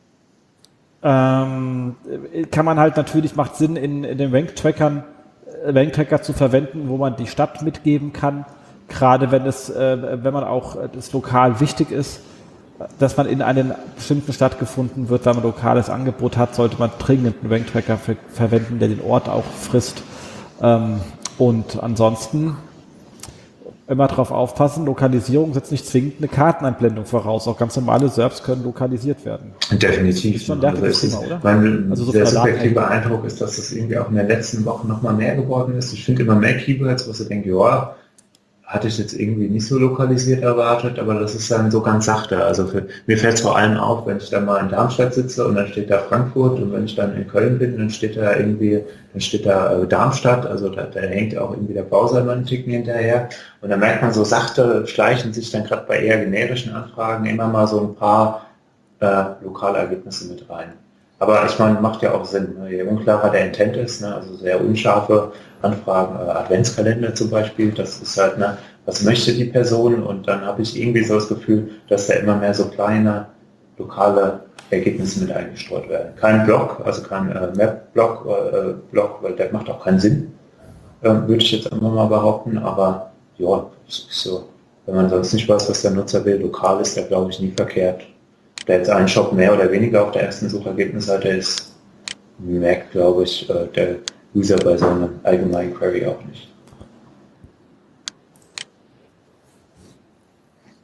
kann man halt natürlich, macht Sinn, in den Rank-Tracker zu verwenden, wo man die Stadt mitgeben kann, gerade wenn man auch das lokal wichtig ist, dass man in einer bestimmten Stadt gefunden wird, weil man lokales Angebot hat, sollte man dringend einen Rank-Tracker verwenden, der den Ort auch frisst. Und ansonsten immer darauf aufpassen, Lokalisierung setzt nicht zwingend eine Karteneinblendung voraus. Auch ganz normale SERPs können lokalisiert werden. Definitiv. Das ist schon der Thema, oder? Mein also so sehr subjektiver Eindruck ist, dass das irgendwie auch in den letzten Wochen noch mal mehr geworden ist. Ich finde immer mehr Keywords, wo ich denke, ja, hatte ich jetzt irgendwie nicht so lokalisiert erwartet, aber das ist dann so ganz sachte. Also mir fällt es vor allem auf, wenn ich dann mal in Darmstadt sitze und dann steht da Frankfurt, und wenn ich dann in Köln bin, dann steht da Darmstadt, also da hängt auch irgendwie der Browser immer einen Ticken hinterher, und dann merkt man, so sachte schleichen sich dann gerade bei eher generischen Anfragen immer mal so ein paar lokale Ergebnisse mit rein. Aber ich meine, macht ja auch Sinn, ne? Je unklarer der Intent ist, ne? Also sehr unscharfe Anfragen, Adventskalender zum Beispiel, das ist halt, ne, was möchte die Person, und dann habe ich irgendwie so das Gefühl, dass da immer mehr so kleine lokale Ergebnisse mit eingestreut werden. Kein Blog, also kein Map-Blog, weil der macht auch keinen Sinn, würde ich jetzt einfach mal behaupten, aber ja, so, wenn man sonst nicht weiß, was der Nutzer will, lokal ist der, glaube ich, nie verkehrt. Der jetzt einen Shop mehr oder weniger auf der ersten Suchergebnisseite ist, merkt, glaube ich, der User bei so einem allgemeinen Query auch nicht.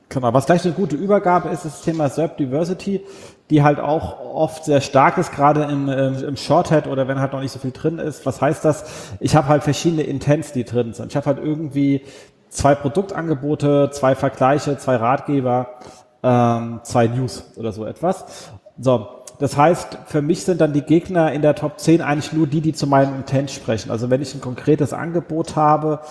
Genau, was gleich eine gute Übergabe ist, ist das Thema SERP Diversity, die halt auch oft sehr stark ist, gerade im Shorthead oder wenn halt noch nicht so viel drin ist. Was heißt das? Ich habe halt verschiedene Intents, die drin sind. Ich habe halt irgendwie 2 Produktangebote, 2 Vergleiche, 2 Ratgeber, 2 News oder so etwas. So, das heißt, für mich sind dann die Gegner in der Top 10 eigentlich nur die zu meinem Intent sprechen. Also wenn ich ein konkretes Angebot habe,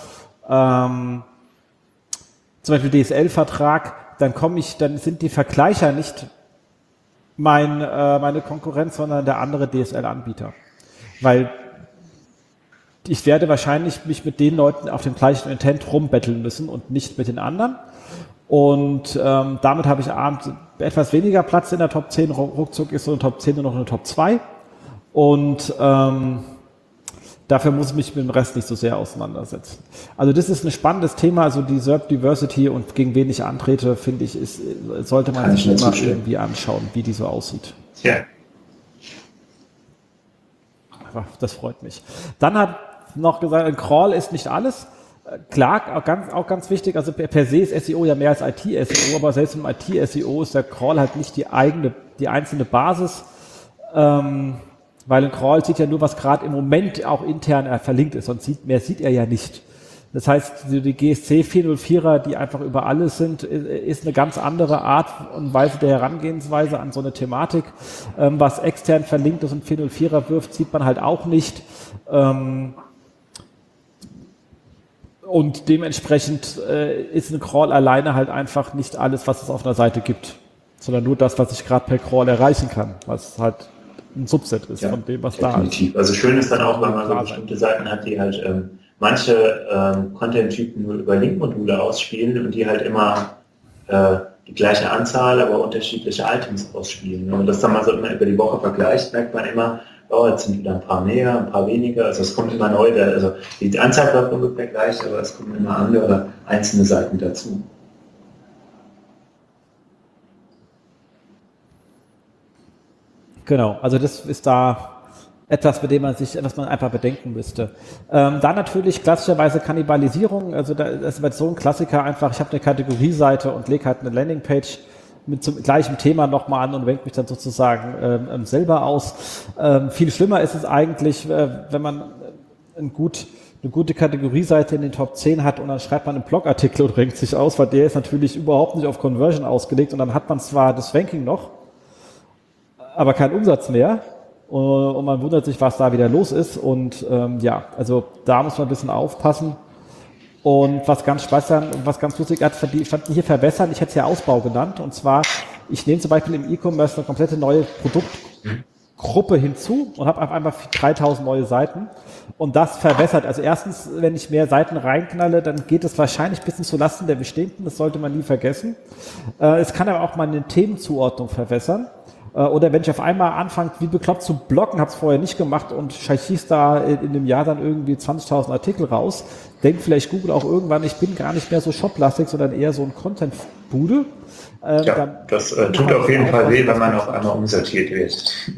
zum Beispiel DSL-Vertrag, dann sind die Vergleicher nicht meine Konkurrenz, sondern der andere DSL-Anbieter. Weil ich werde wahrscheinlich mich mit den Leuten auf dem gleichen Intent rumbetteln müssen und nicht mit den anderen. Und damit habe ich abends etwas weniger Platz in der Top 10. Ruckzuck ist so eine Top 10 nur noch eine Top 2. Und dafür muss ich mich mit dem Rest nicht so sehr auseinandersetzen. Also das ist ein spannendes Thema, also die SERP Diversity und gegen wen ich antrete, finde ich, sollte man sich immer irgendwie anschauen, wie die so aussieht. Ja. Das freut mich. Dann hat noch gesagt, ein Crawl ist nicht alles. Klar, auch ganz wichtig, also per se ist SEO ja mehr als IT-SEO, aber selbst im IT-SEO ist der Crawl halt nicht die einzelne Basis, weil ein Crawl sieht ja nur, was gerade im Moment auch intern verlinkt ist, sonst mehr sieht er ja nicht. Das heißt, die GSC 404er, die einfach über alles sind, ist eine ganz andere Art und Weise der Herangehensweise an so eine Thematik. Was extern verlinkt ist und 404er wirft, sieht man halt auch nicht. Und dementsprechend ist ein Crawl alleine halt einfach nicht alles, was es auf einer Seite gibt, sondern nur das, was ich gerade per Crawl erreichen kann, was halt ein Subset ist von dem, was definitiv. Da ist. Also schön ist dann auch, wenn man so bestimmte Seiten hat, die halt manche Content-Typen nur über Link-Module ausspielen und die halt immer die gleiche Anzahl, aber unterschiedliche Items ausspielen. Und das dann mal so immer über die Woche vergleicht, merkt man immer, oh, jetzt sind wieder ein paar mehr, ein paar weniger. Also es kommt immer neu, also die Anzahl bleibt ungefähr gleich, aber es kommen immer andere einzelne Seiten dazu. Genau, also das ist da etwas, was man einfach bedenken müsste. Dann natürlich klassischerweise Kannibalisierung, also das wird so ein Klassiker einfach, ich habe eine Kategorieseite und lege halt eine Landingpage mit zum gleichen Thema nochmal an und wendet mich dann sozusagen selber aus. Viel schlimmer ist es eigentlich, wenn man eine gute Kategorieseite in den Top 10 hat und dann schreibt man einen Blogartikel und renkt sich aus, weil der ist natürlich überhaupt nicht auf Conversion ausgelegt und dann hat man zwar das Ranking noch, aber keinen Umsatz mehr und man wundert sich, was da wieder los ist und also da muss man ein bisschen aufpassen. Und was ganz spannend und was ganz lustig hat, ich fand hier verbessern, ich hätte es ja Ausbau genannt, und zwar, ich nehme zum Beispiel im E-Commerce eine komplette neue Produktgruppe hinzu und habe einfach 3000 neue Seiten und das verbessert. Also erstens, wenn ich mehr Seiten reinknalle, dann geht es wahrscheinlich ein bisschen zu Lasten der bestehenden, das sollte man nie vergessen. Es kann aber auch mal eine Themenzuordnung verbessern. Oder wenn ich auf einmal anfange, wie bekloppt zu bloggen, habe es vorher nicht gemacht und schießt da in dem Jahr dann irgendwie 20.000 Artikel raus, denkt vielleicht Google auch irgendwann, ich bin gar nicht mehr so shoplastig, sondern eher so ein Content-Bude. Das tut auf jeden Fall weh, wenn man auf einmal umsortiert wird.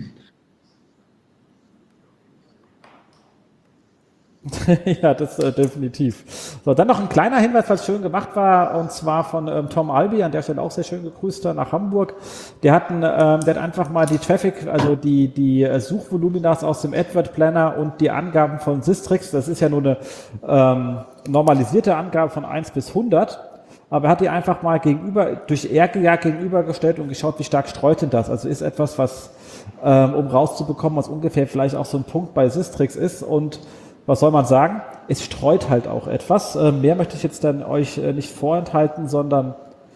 Ja, das definitiv. So, dann noch ein kleiner Hinweis, was schön gemacht war, und zwar von Tom Albi, an der Stelle auch sehr schön gegrüßt nach Hamburg. Der hat einfach mal die Traffic, also die Suchvoluminas aus dem AdWord Planner und die Angaben von Sistrix, das ist ja nur eine normalisierte Angabe von 1 bis 100, aber er hat die einfach mal durch RGA gegenübergestellt und geschaut, wie stark streut denn das. Also ist etwas, was, um rauszubekommen, was ungefähr vielleicht auch so ein Punkt bei Sistrix ist, und was soll man sagen? Es streut halt auch etwas. Mehr möchte ich jetzt dann euch nicht vorenthalten, sondern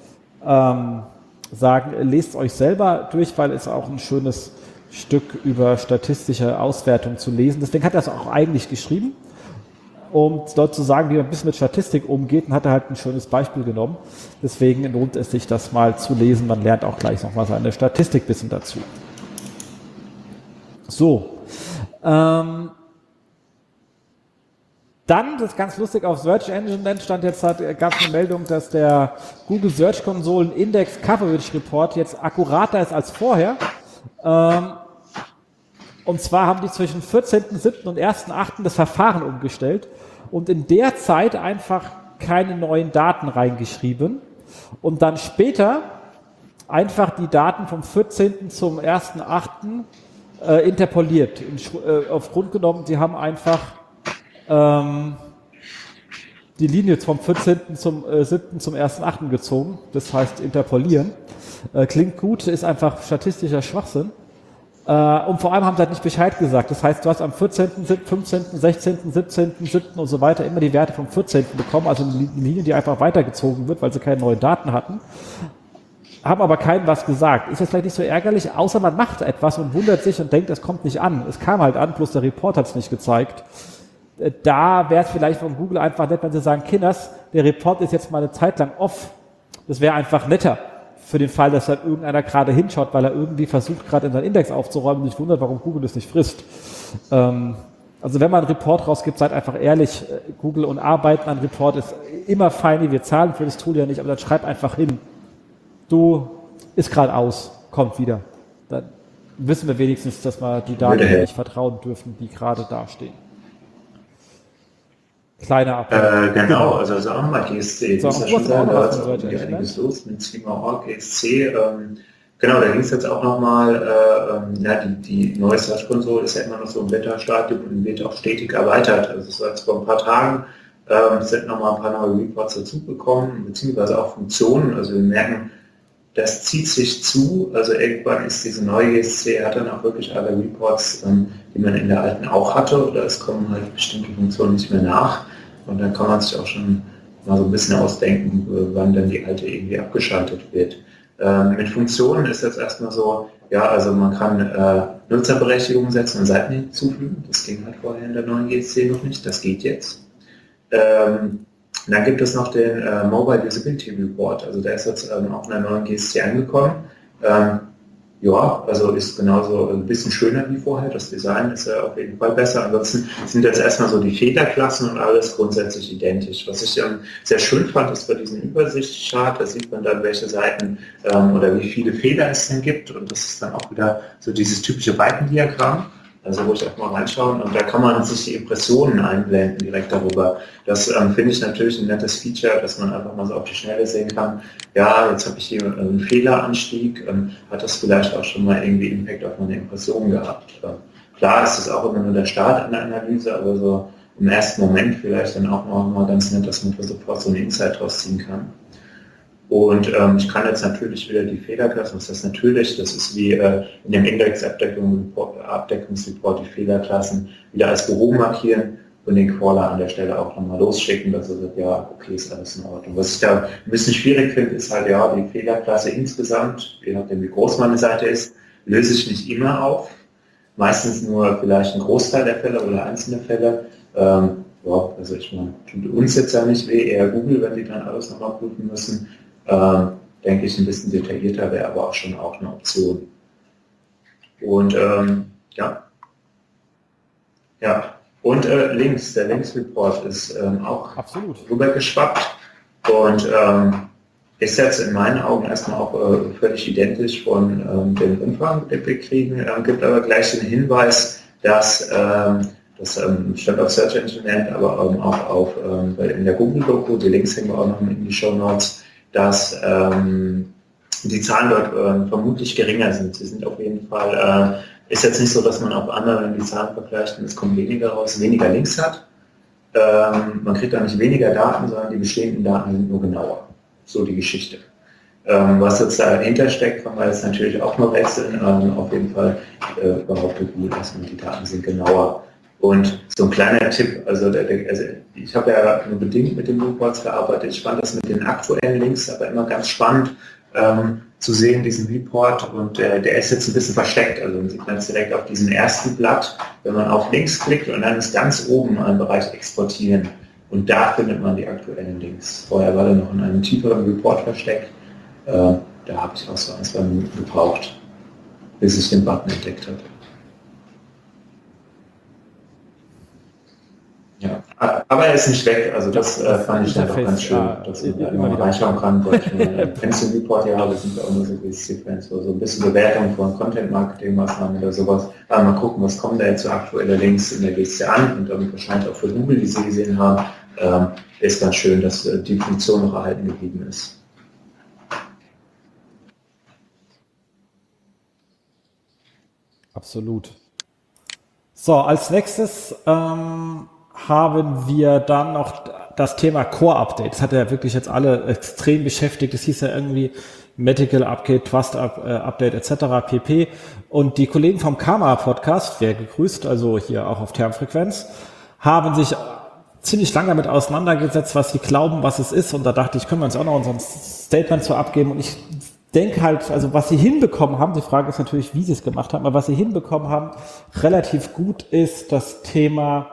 sagen, lest euch selber durch, weil es auch ein schönes Stück über statistische Auswertung zu lesen. Deswegen hat er es auch eigentlich geschrieben, um dort zu sagen, wie man ein bisschen mit Statistik umgeht, und hat er halt ein schönes Beispiel genommen. Deswegen lohnt es sich, das mal zu lesen. Man lernt auch gleich nochmal seine Statistikwissen dazu. So. Dann, das ist ganz lustig, auf Search Engine Land stand jetzt, gab es eine Meldung, dass der Google Search Console Index Coverage Report jetzt akkurater ist als vorher. Und zwar haben die zwischen 14.07. und 1.08. das Verfahren umgestellt und in der Zeit einfach keine neuen Daten reingeschrieben. und dann später einfach die Daten vom 14. zum 1.8. Interpoliert. Auf Grund genommen, sie haben einfach die Linie vom 14. zum 7. zum 1.8. gezogen. Das heißt interpolieren. Klingt gut, ist einfach statistischer Schwachsinn. Und vor allem haben sie halt nicht Bescheid gesagt. Das heißt, du hast am 14., 15., 16., 17., 7. und so weiter immer die Werte vom 14. bekommen, also eine Linie, die einfach weitergezogen wird, weil sie keine neuen Daten hatten. Haben aber keinem was gesagt. Ist jetzt vielleicht nicht so ärgerlich, außer man macht etwas und wundert sich und denkt, es kommt nicht an. Es kam halt an, bloß der Report hat es nicht gezeigt. Da wäre es vielleicht von Google einfach nett, wenn sie sagen, Kinders, der Report ist jetzt mal eine Zeit lang off. Das wäre einfach netter für den Fall, dass dann irgendeiner gerade hinschaut, weil er irgendwie versucht, gerade in seinen Index aufzuräumen und sich wundert, warum Google das nicht frisst. Also wenn man einen Report rausgibt, seid einfach ehrlich, Google und Arbeiten an Report ist immer fein, wir zahlen für das Tool ja nicht, aber dann schreib einfach hin. Du ist gerade aus, kommt wieder. Dann wissen wir wenigstens, dass wir die Daten nicht vertrauen dürfen, die gerade dastehen. Kleiner Appell. Genau, also auch nochmal GSC. Das ist ja schon sehr, da ist auch einiges los mit Schema.org, GSC. Genau, da ging es jetzt auch nochmal, die neue Search Console ist ja immer noch so im Beta-Stadium und wird auch stetig erweitert. Also es war jetzt vor ein paar Tagen, sind nochmal ein paar neue Reports dazugekommen, beziehungsweise auch Funktionen. Also wir merken, das zieht sich zu, also irgendwann ist diese neue GSC, hat dann auch wirklich alle Reports, die man in der alten auch hatte, oder es kommen halt bestimmte Funktionen nicht mehr nach und dann kann man sich auch schon mal so ein bisschen ausdenken, wann dann die alte irgendwie abgeschaltet wird. Mit Funktionen ist jetzt erstmal so, ja, also man kann Nutzerberechtigungen setzen und Seiten hinzufügen, das ging halt vorher in der neuen GSC noch nicht, das geht jetzt. Dann gibt es noch den Mobile Usability Report, also der ist jetzt auch in der neuen GSC angekommen. Ja, also ist genauso ein bisschen schöner wie vorher, das Design ist ja auf jeden Fall besser. Ansonsten sind jetzt erstmal so die Fehlerklassen und alles grundsätzlich identisch. Was ich sehr schön fand, ist bei diesem Übersichtschart, da sieht man dann, welche Seiten oder wie viele Fehler es denn gibt und das ist dann auch wieder so dieses typische Balkendiagramm. Also wo ich auch mal reinschauen und da kann man sich die Impressionen einblenden direkt darüber. Das finde ich natürlich ein nettes Feature, dass man einfach mal so auf die Schnelle sehen kann, ja, jetzt habe ich hier einen Fehleranstieg, hat das vielleicht auch schon mal irgendwie Impact auf meine Impressionen gehabt. Klar ist es auch immer nur der Start einer Analyse, aber so im ersten Moment vielleicht dann auch noch mal ganz nett, dass man sofort so eine Insight rausziehen kann. Und ich kann jetzt natürlich wieder die Fehlerklassen, was das natürlich, das ist wie in dem Index-Abdeckungsreport die Fehlerklassen wieder als behoben markieren und den Crawler an der Stelle auch nochmal losschicken, dass er sagt, ja, okay, ist alles in Ordnung. Was ich da ein bisschen schwierig finde, ist halt, ja, die Fehlerklasse insgesamt, je nachdem wie groß meine Seite ist, löse ich nicht immer auf. Meistens nur vielleicht ein Großteil der Fälle oder einzelne Fälle. Ja, also ich meine, tut uns jetzt ja nicht weh, eher Google, wenn die dann alles nochmal prüfen müssen. Denke ich, ein bisschen detaillierter wäre aber auch schon auch eine Option. Und ja. Und Links, der Links-Report ist auch rübergeschwappt und ist jetzt in meinen Augen erstmal auch völlig identisch von dem Umfang, den wir kriegen, gibt aber gleich den Hinweis, dass das stand auf Search Engine, aber auch auf in der Google-Doku, die Links hängen wir auch noch in die Show-Notes, dass die Zahlen dort vermutlich geringer sind. Sie sind auf jeden Fall, ist jetzt nicht so, dass man auf anderen die Zahlen vergleicht und es kommt weniger raus, weniger Links hat. Man kriegt da nicht weniger Daten, sondern die bestehenden Daten sind nur genauer. So die Geschichte. Was jetzt dahinter steckt, kann man jetzt natürlich auch mal wechseln. Auf jeden Fall behauptet Google, dass die Daten sind genauer. Und so ein kleiner Tipp, also ich habe ja nur bedingt mit den Reports gearbeitet, ich fand das mit den aktuellen Links aber immer ganz spannend zu sehen, diesen Report, und der ist jetzt ein bisschen versteckt, also man sieht man jetzt direkt auf diesem ersten Blatt, wenn man auf Links klickt und dann ist ganz oben ein Bereich Exportieren und da findet man die aktuellen Links. Vorher war der noch in einem tieferen Report versteckt, da habe ich auch so 1-2 Minuten gebraucht, bis ich den Button entdeckt habe. Ja, aber er ist nicht weg, also das fand ich dann doch ganz schön, dass man da immer reinschauen kann. Kennst du den Report? Ja, wir sind auch nur so GSC-Fans, so ein bisschen Bewertung von Content-Marketing-Maßnahmen oder sowas. Aber mal gucken, was kommen da jetzt so aktuelle Links in der GSC an und dann wahrscheinlich auch für Google, die sie gesehen haben, ist ganz schön, dass die Funktion noch erhalten geblieben ist. Absolut. So, als nächstes haben wir dann noch das Thema Core-Update. Das hat ja wirklich jetzt alle extrem beschäftigt. Das hieß ja irgendwie Medical Update, Trust Update etc. pp. Und die Kollegen vom Karma-Podcast, wer gegrüßt, also hier auch auf Termfrequenz, haben sich ziemlich lange damit auseinandergesetzt, was sie glauben, was es ist. Und da dachte ich, können wir uns auch noch unser Statement zu abgeben. Und ich denke halt, also was sie hinbekommen haben, die Frage ist natürlich, wie sie es gemacht haben, aber was sie hinbekommen haben, relativ gut ist das Thema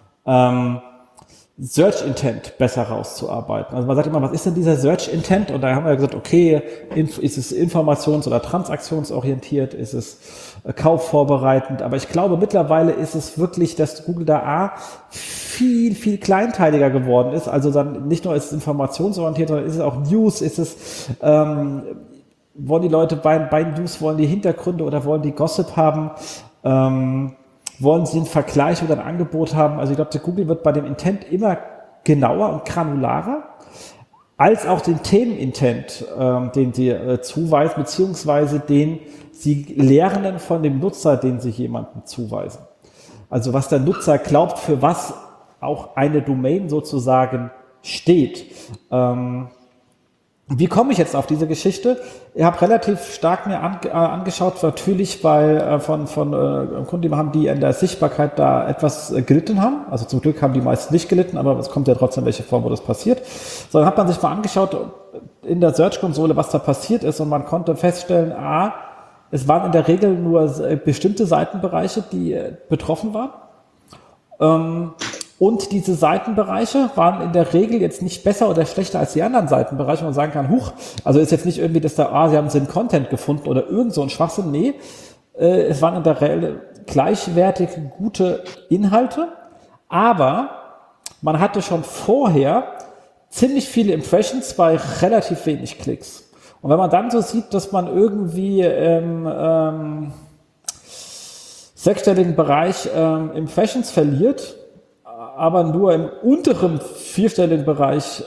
Search Intent besser rauszuarbeiten. Also man sagt immer, was ist denn dieser Search Intent? Und da haben wir gesagt, okay, ist es informations- oder transaktionsorientiert, ist es kaufvorbereitend? Aber ich glaube, mittlerweile ist es wirklich, dass Google da viel, viel kleinteiliger geworden ist. Also dann nicht nur ist es informationsorientiert, sondern ist es auch News, ist es, wollen die Leute bei News, wollen die Hintergründe oder wollen die Gossip haben? Wollen Sie einen Vergleich oder ein Angebot haben? Also ich glaube, Google wird bei dem Intent immer genauer und granularer, als auch den Themenintent, den Sie zuweisen, beziehungsweise den Sie lernen von dem Nutzer, den Sie jemandem zuweisen. Also was der Nutzer glaubt, für was auch eine Domain sozusagen steht. Wie komme ich jetzt auf diese Geschichte? Ich habe relativ stark mir angeschaut, natürlich von Kunden, die wir haben, die in der Sichtbarkeit da etwas gelitten haben. Also zum Glück haben die meisten nicht gelitten, aber es kommt ja trotzdem welche Form, wo das passiert. So, dann hat man sich mal angeschaut in der Search-Konsole, was da passiert ist, und man konnte feststellen, es waren in der Regel nur bestimmte Seitenbereiche, die betroffen waren. Und diese Seitenbereiche waren in der Regel jetzt nicht besser oder schlechter als die anderen Seitenbereiche, wo man sagen kann, also ist jetzt nicht irgendwie, dass da, sie haben Sinn Content gefunden oder irgend so ein Schwachsinn. Nee, es waren in der Regel gleichwertig gute Inhalte, aber man hatte schon vorher ziemlich viele Impressions bei relativ wenig Klicks. Und wenn man dann so sieht, dass man irgendwie im sechsstelligen Bereich Impressions verliert, aber nur im unteren vierstelligen Bereich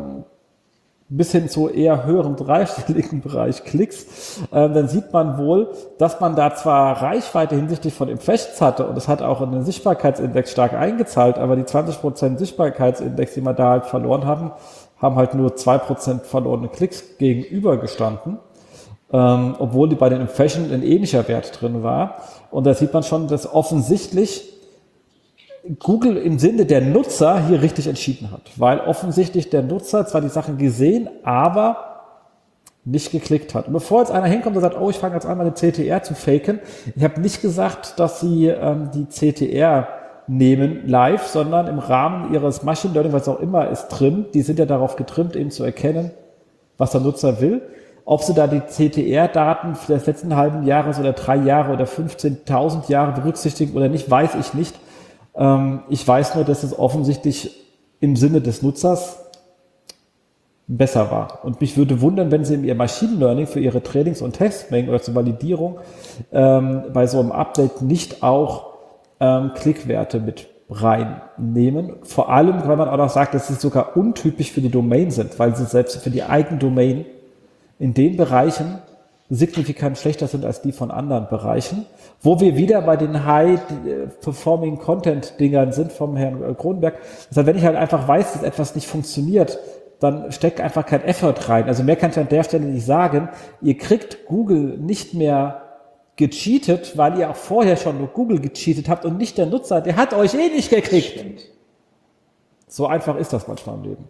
bis hin zu eher höheren dreistelligen Bereich Klicks, dann sieht man wohl, dass man da zwar Reichweite hinsichtlich von Impressions hatte und es hat auch in den Sichtbarkeitsindex stark eingezahlt, aber die 20% Sichtbarkeitsindex, die wir da halt verloren haben halt nur 2% verlorene Klicks gegenübergestanden, obwohl die bei den Impressions ein ähnlicher Wert drin war. Und da sieht man schon, dass offensichtlich Google im Sinne der Nutzer hier richtig entschieden hat, weil offensichtlich der Nutzer zwar die Sachen gesehen, aber nicht geklickt hat. Und bevor jetzt einer hinkommt und sagt, ich fange jetzt an, meine CTR zu faken, ich habe nicht gesagt, dass Sie die CTR nehmen live, sondern im Rahmen Ihres Machine Learning, was auch immer ist drin, die sind ja darauf getrimmt, eben zu erkennen, was der Nutzer will. Ob Sie da die CTR-Daten des letzten halben Jahres oder 3 Jahre oder 15.000 Jahre berücksichtigen oder nicht, weiß ich nicht. Ich weiß nur, dass es offensichtlich im Sinne des Nutzers besser war. Und mich würde wundern, wenn Sie in Ihr Machine Learning für Ihre Trainings- und Testmengen oder zur Validierung bei so einem Update nicht auch Klickwerte mit reinnehmen. Vor allem, weil man auch noch sagt, dass sie sogar untypisch für die Domain sind, weil sie selbst für die Eigendomain in den Bereichen signifikant schlechter sind als die von anderen Bereichen, wo wir wieder bei den High-Performing-Content-Dingern sind vom Herrn Kronenberg. Das heißt, wenn ich halt einfach weiß, dass etwas nicht funktioniert, dann steckt einfach kein Effort rein. Also mehr kann ich an der Stelle nicht sagen. Ihr kriegt Google nicht mehr gecheatet, weil ihr auch vorher schon nur Google gecheatet habt und nicht der Nutzer. Der hat euch eh nicht gekriegt. So einfach ist das manchmal im Leben.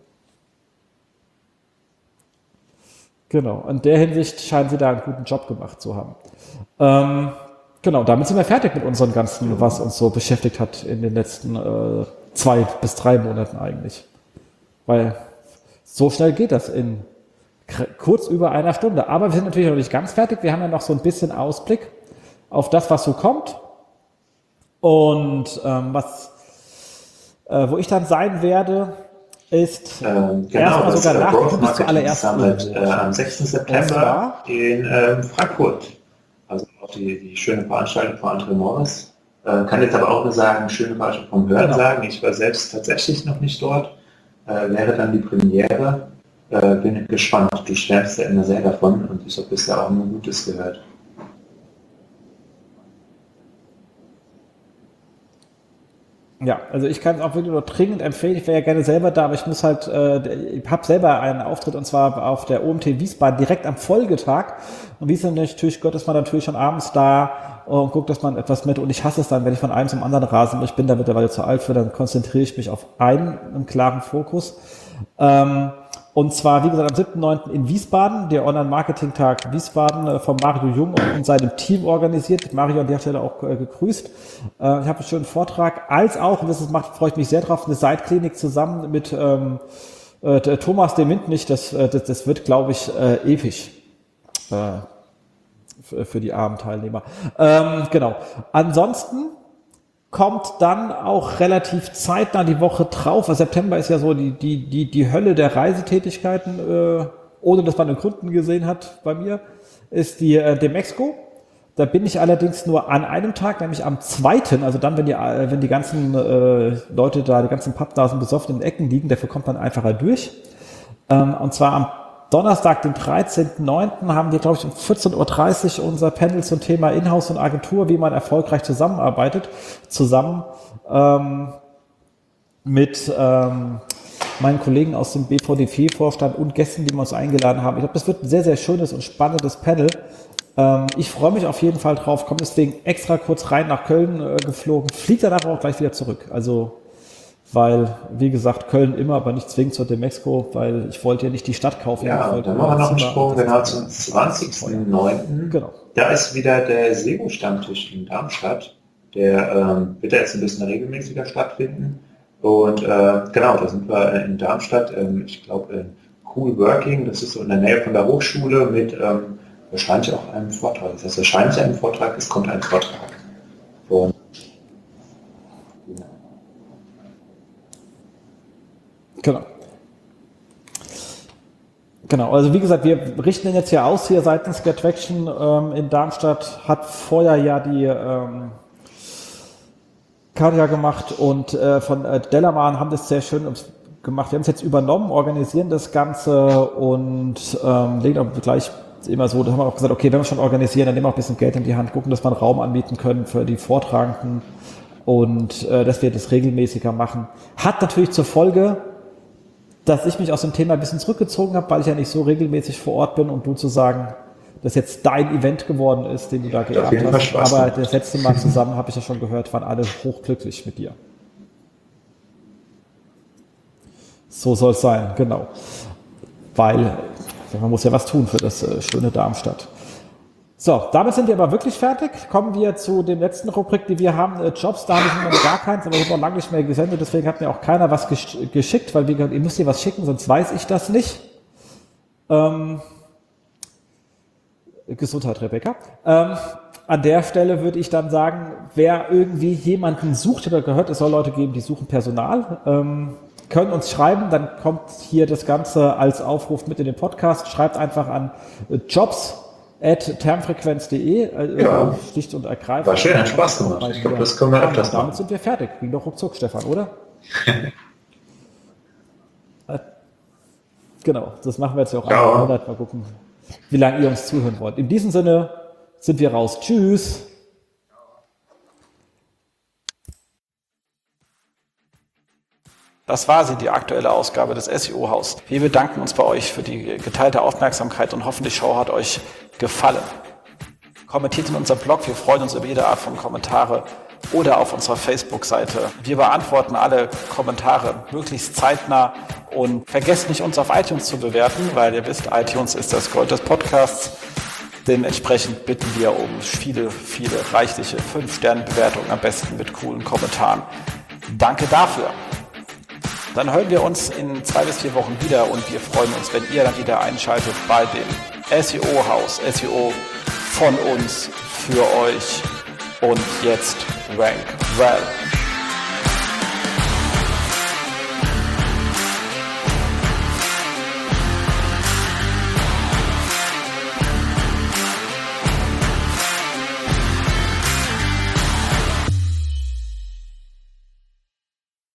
Genau, in der Hinsicht scheinen sie da einen guten Job gemacht zu haben. Genau, damit sind wir fertig mit unserem Ganzen, was uns so beschäftigt hat in den letzten 2 bis 3 Monaten eigentlich. Weil so schnell geht das in kurz über einer Stunde. Aber wir sind natürlich noch nicht ganz fertig. Wir haben ja noch so ein bisschen Ausblick auf das, was so kommt. Und wo ich dann sein werde, ist genau, das sogar Growth bis zur Marketing allerersten Summit am 6. September in Frankfurt. Also auch die schöne Veranstaltung von André Morris. Kann jetzt aber auch nur sagen, schöne Veranstaltung vom Hören sagen. Ich war selbst tatsächlich noch nicht dort. Wäre dann die Premiere. Bin gespannt. Du schwärmst ja immer sehr davon und ich habe bisher auch nur Gutes gehört. Ja, also ich kann es auch wirklich nur dringend empfehlen. Ich wäre ja gerne selber da, aber ich muss halt, ich habe selber einen Auftritt und zwar auf der OMT Wiesbaden direkt am Folgetag. Und wie es dann natürlich gehört, ist man natürlich schon abends da und guckt, dass man etwas mit. Und ich hasse es dann, wenn ich von einem zum anderen rase. Ich bin da mittlerweile zu alt für, dann konzentriere ich mich auf einen klaren Fokus. Und zwar, wie gesagt, am 7.9. in Wiesbaden, der Online-Marketing-Tag Wiesbaden von Mario Jung und seinem Team organisiert. Mario an der Stelle auch gegrüßt. Ich habe einen schönen Vortrag, als auch, und freue ich mich sehr drauf, eine Seitklinik zusammen mit Thomas de Mint nicht. Das wird, glaube ich, episch für die armen Teilnehmer. Genau. Ansonsten kommt dann auch relativ zeitnah die Woche drauf. Also September ist ja so die Hölle der Reisetätigkeiten, ohne dass man einen Kunden gesehen hat bei mir, ist die Demexco. Da bin ich allerdings nur an einem Tag, nämlich am 2., also dann, wenn die ganzen Leute da, die ganzen Pappnasen besoffen in den Ecken liegen, dafür kommt man einfacher durch. Und zwar am Donnerstag, den 13.9. haben wir, glaube ich, um 14.30 Uhr unser Panel zum Thema Inhouse und Agentur, wie man erfolgreich zusammenarbeitet, zusammen mit meinen Kollegen aus dem BVDP-Vorstand und Gästen, die wir uns eingeladen haben. Ich glaube, das wird ein sehr, sehr schönes und spannendes Panel. Ich freue mich auf jeden Fall drauf, komme deswegen extra kurz rein nach Köln geflogen, fliegt dann aber auch gleich wieder zurück. Also weil, wie gesagt, Köln immer, aber nicht zwingend zur Demexco, weil ich wollte ja nicht die Stadt kaufen. Ja, dann machen wir noch einen Sprung, genau zum 20.09. Genau. Da ist wieder der SEO-Stammtisch in Darmstadt. Der wird ja jetzt ein bisschen regelmäßiger stattfinden. Und genau, da sind wir in Darmstadt, ich glaube in Cool Working, das ist so in der Nähe von der Hochschule mit wahrscheinlich auch einem Vortrag. Das heißt wahrscheinlich ein Vortrag, es kommt ein Vortrag. Und Genau, also wie gesagt, wir richten den jetzt hier aus, hier seitens GetTraction in Darmstadt, hat vorher ja die Katja gemacht und von Dellermann haben das sehr schön gemacht. Wir haben es jetzt übernommen, organisieren das Ganze und legen auch gleich immer so, da haben wir auch gesagt, okay, wenn wir schon organisieren, dann nehmen wir auch ein bisschen Geld in die Hand, gucken, dass wir einen Raum anbieten können für die Vortragenden und dass wir das regelmäßiger machen. Hat natürlich zur Folge, dass ich mich aus dem Thema ein bisschen zurückgezogen habe, weil ich ja nicht so regelmäßig vor Ort bin und du zu sagen, dass jetzt dein Event geworden ist, den du da geerbt hast. Aber das letzte Mal zusammen, habe ich ja schon gehört, waren alle hochglücklich mit dir. So soll es sein, genau. Weil man muss ja was tun für das schöne Darmstadt. So, damit sind wir aber wirklich fertig. Kommen wir zu dem letzten Rubrik, die wir haben. Jobs, da habe ich noch gar keins, aber ich habe noch lange nicht mehr gesendet, deswegen hat mir auch keiner was geschickt, weil ihr müsst ihr was schicken, sonst weiß ich das nicht. Gesundheit, Rebecca. An der Stelle würde ich dann sagen, wer irgendwie jemanden sucht oder gehört, es soll Leute geben, die suchen Personal, können uns schreiben, dann kommt hier das Ganze als Aufruf mit in den Podcast. Schreibt einfach an jobs@termfrequenz.de, ja, schlicht und ergreifend. War schön, hat Spaß gemacht. Ich glaube, das können wir öfters machen. Damit sind wir fertig. Ging doch ruckzuck, Stefan, oder? Genau, das machen wir jetzt ja auch einmal im Monat. Mal gucken, wie lange ihr uns zuhören wollt. In diesem Sinne sind wir raus. Tschüss. Das war sie, die aktuelle Ausgabe des SEO-Haus. Wir bedanken uns bei euch für die geteilte Aufmerksamkeit und hoffen, die Show hat euch gefallen. Kommentiert in unserem Blog, wir freuen uns über jede Art von Kommentare oder auf unserer Facebook-Seite. Wir beantworten alle Kommentare möglichst zeitnah und vergesst nicht, uns auf iTunes zu bewerten, weil ihr wisst, iTunes ist das Gold des Podcasts. Dementsprechend bitten wir um viele, viele reichliche 5-Sterne-Bewertungen, am besten mit coolen Kommentaren. Danke dafür. Dann hören wir uns in 2 bis 4 Wochen wieder und wir freuen uns, wenn ihr dann wieder einschaltet bei dem SEO-Haus. SEO von uns, für euch und jetzt Rank Well.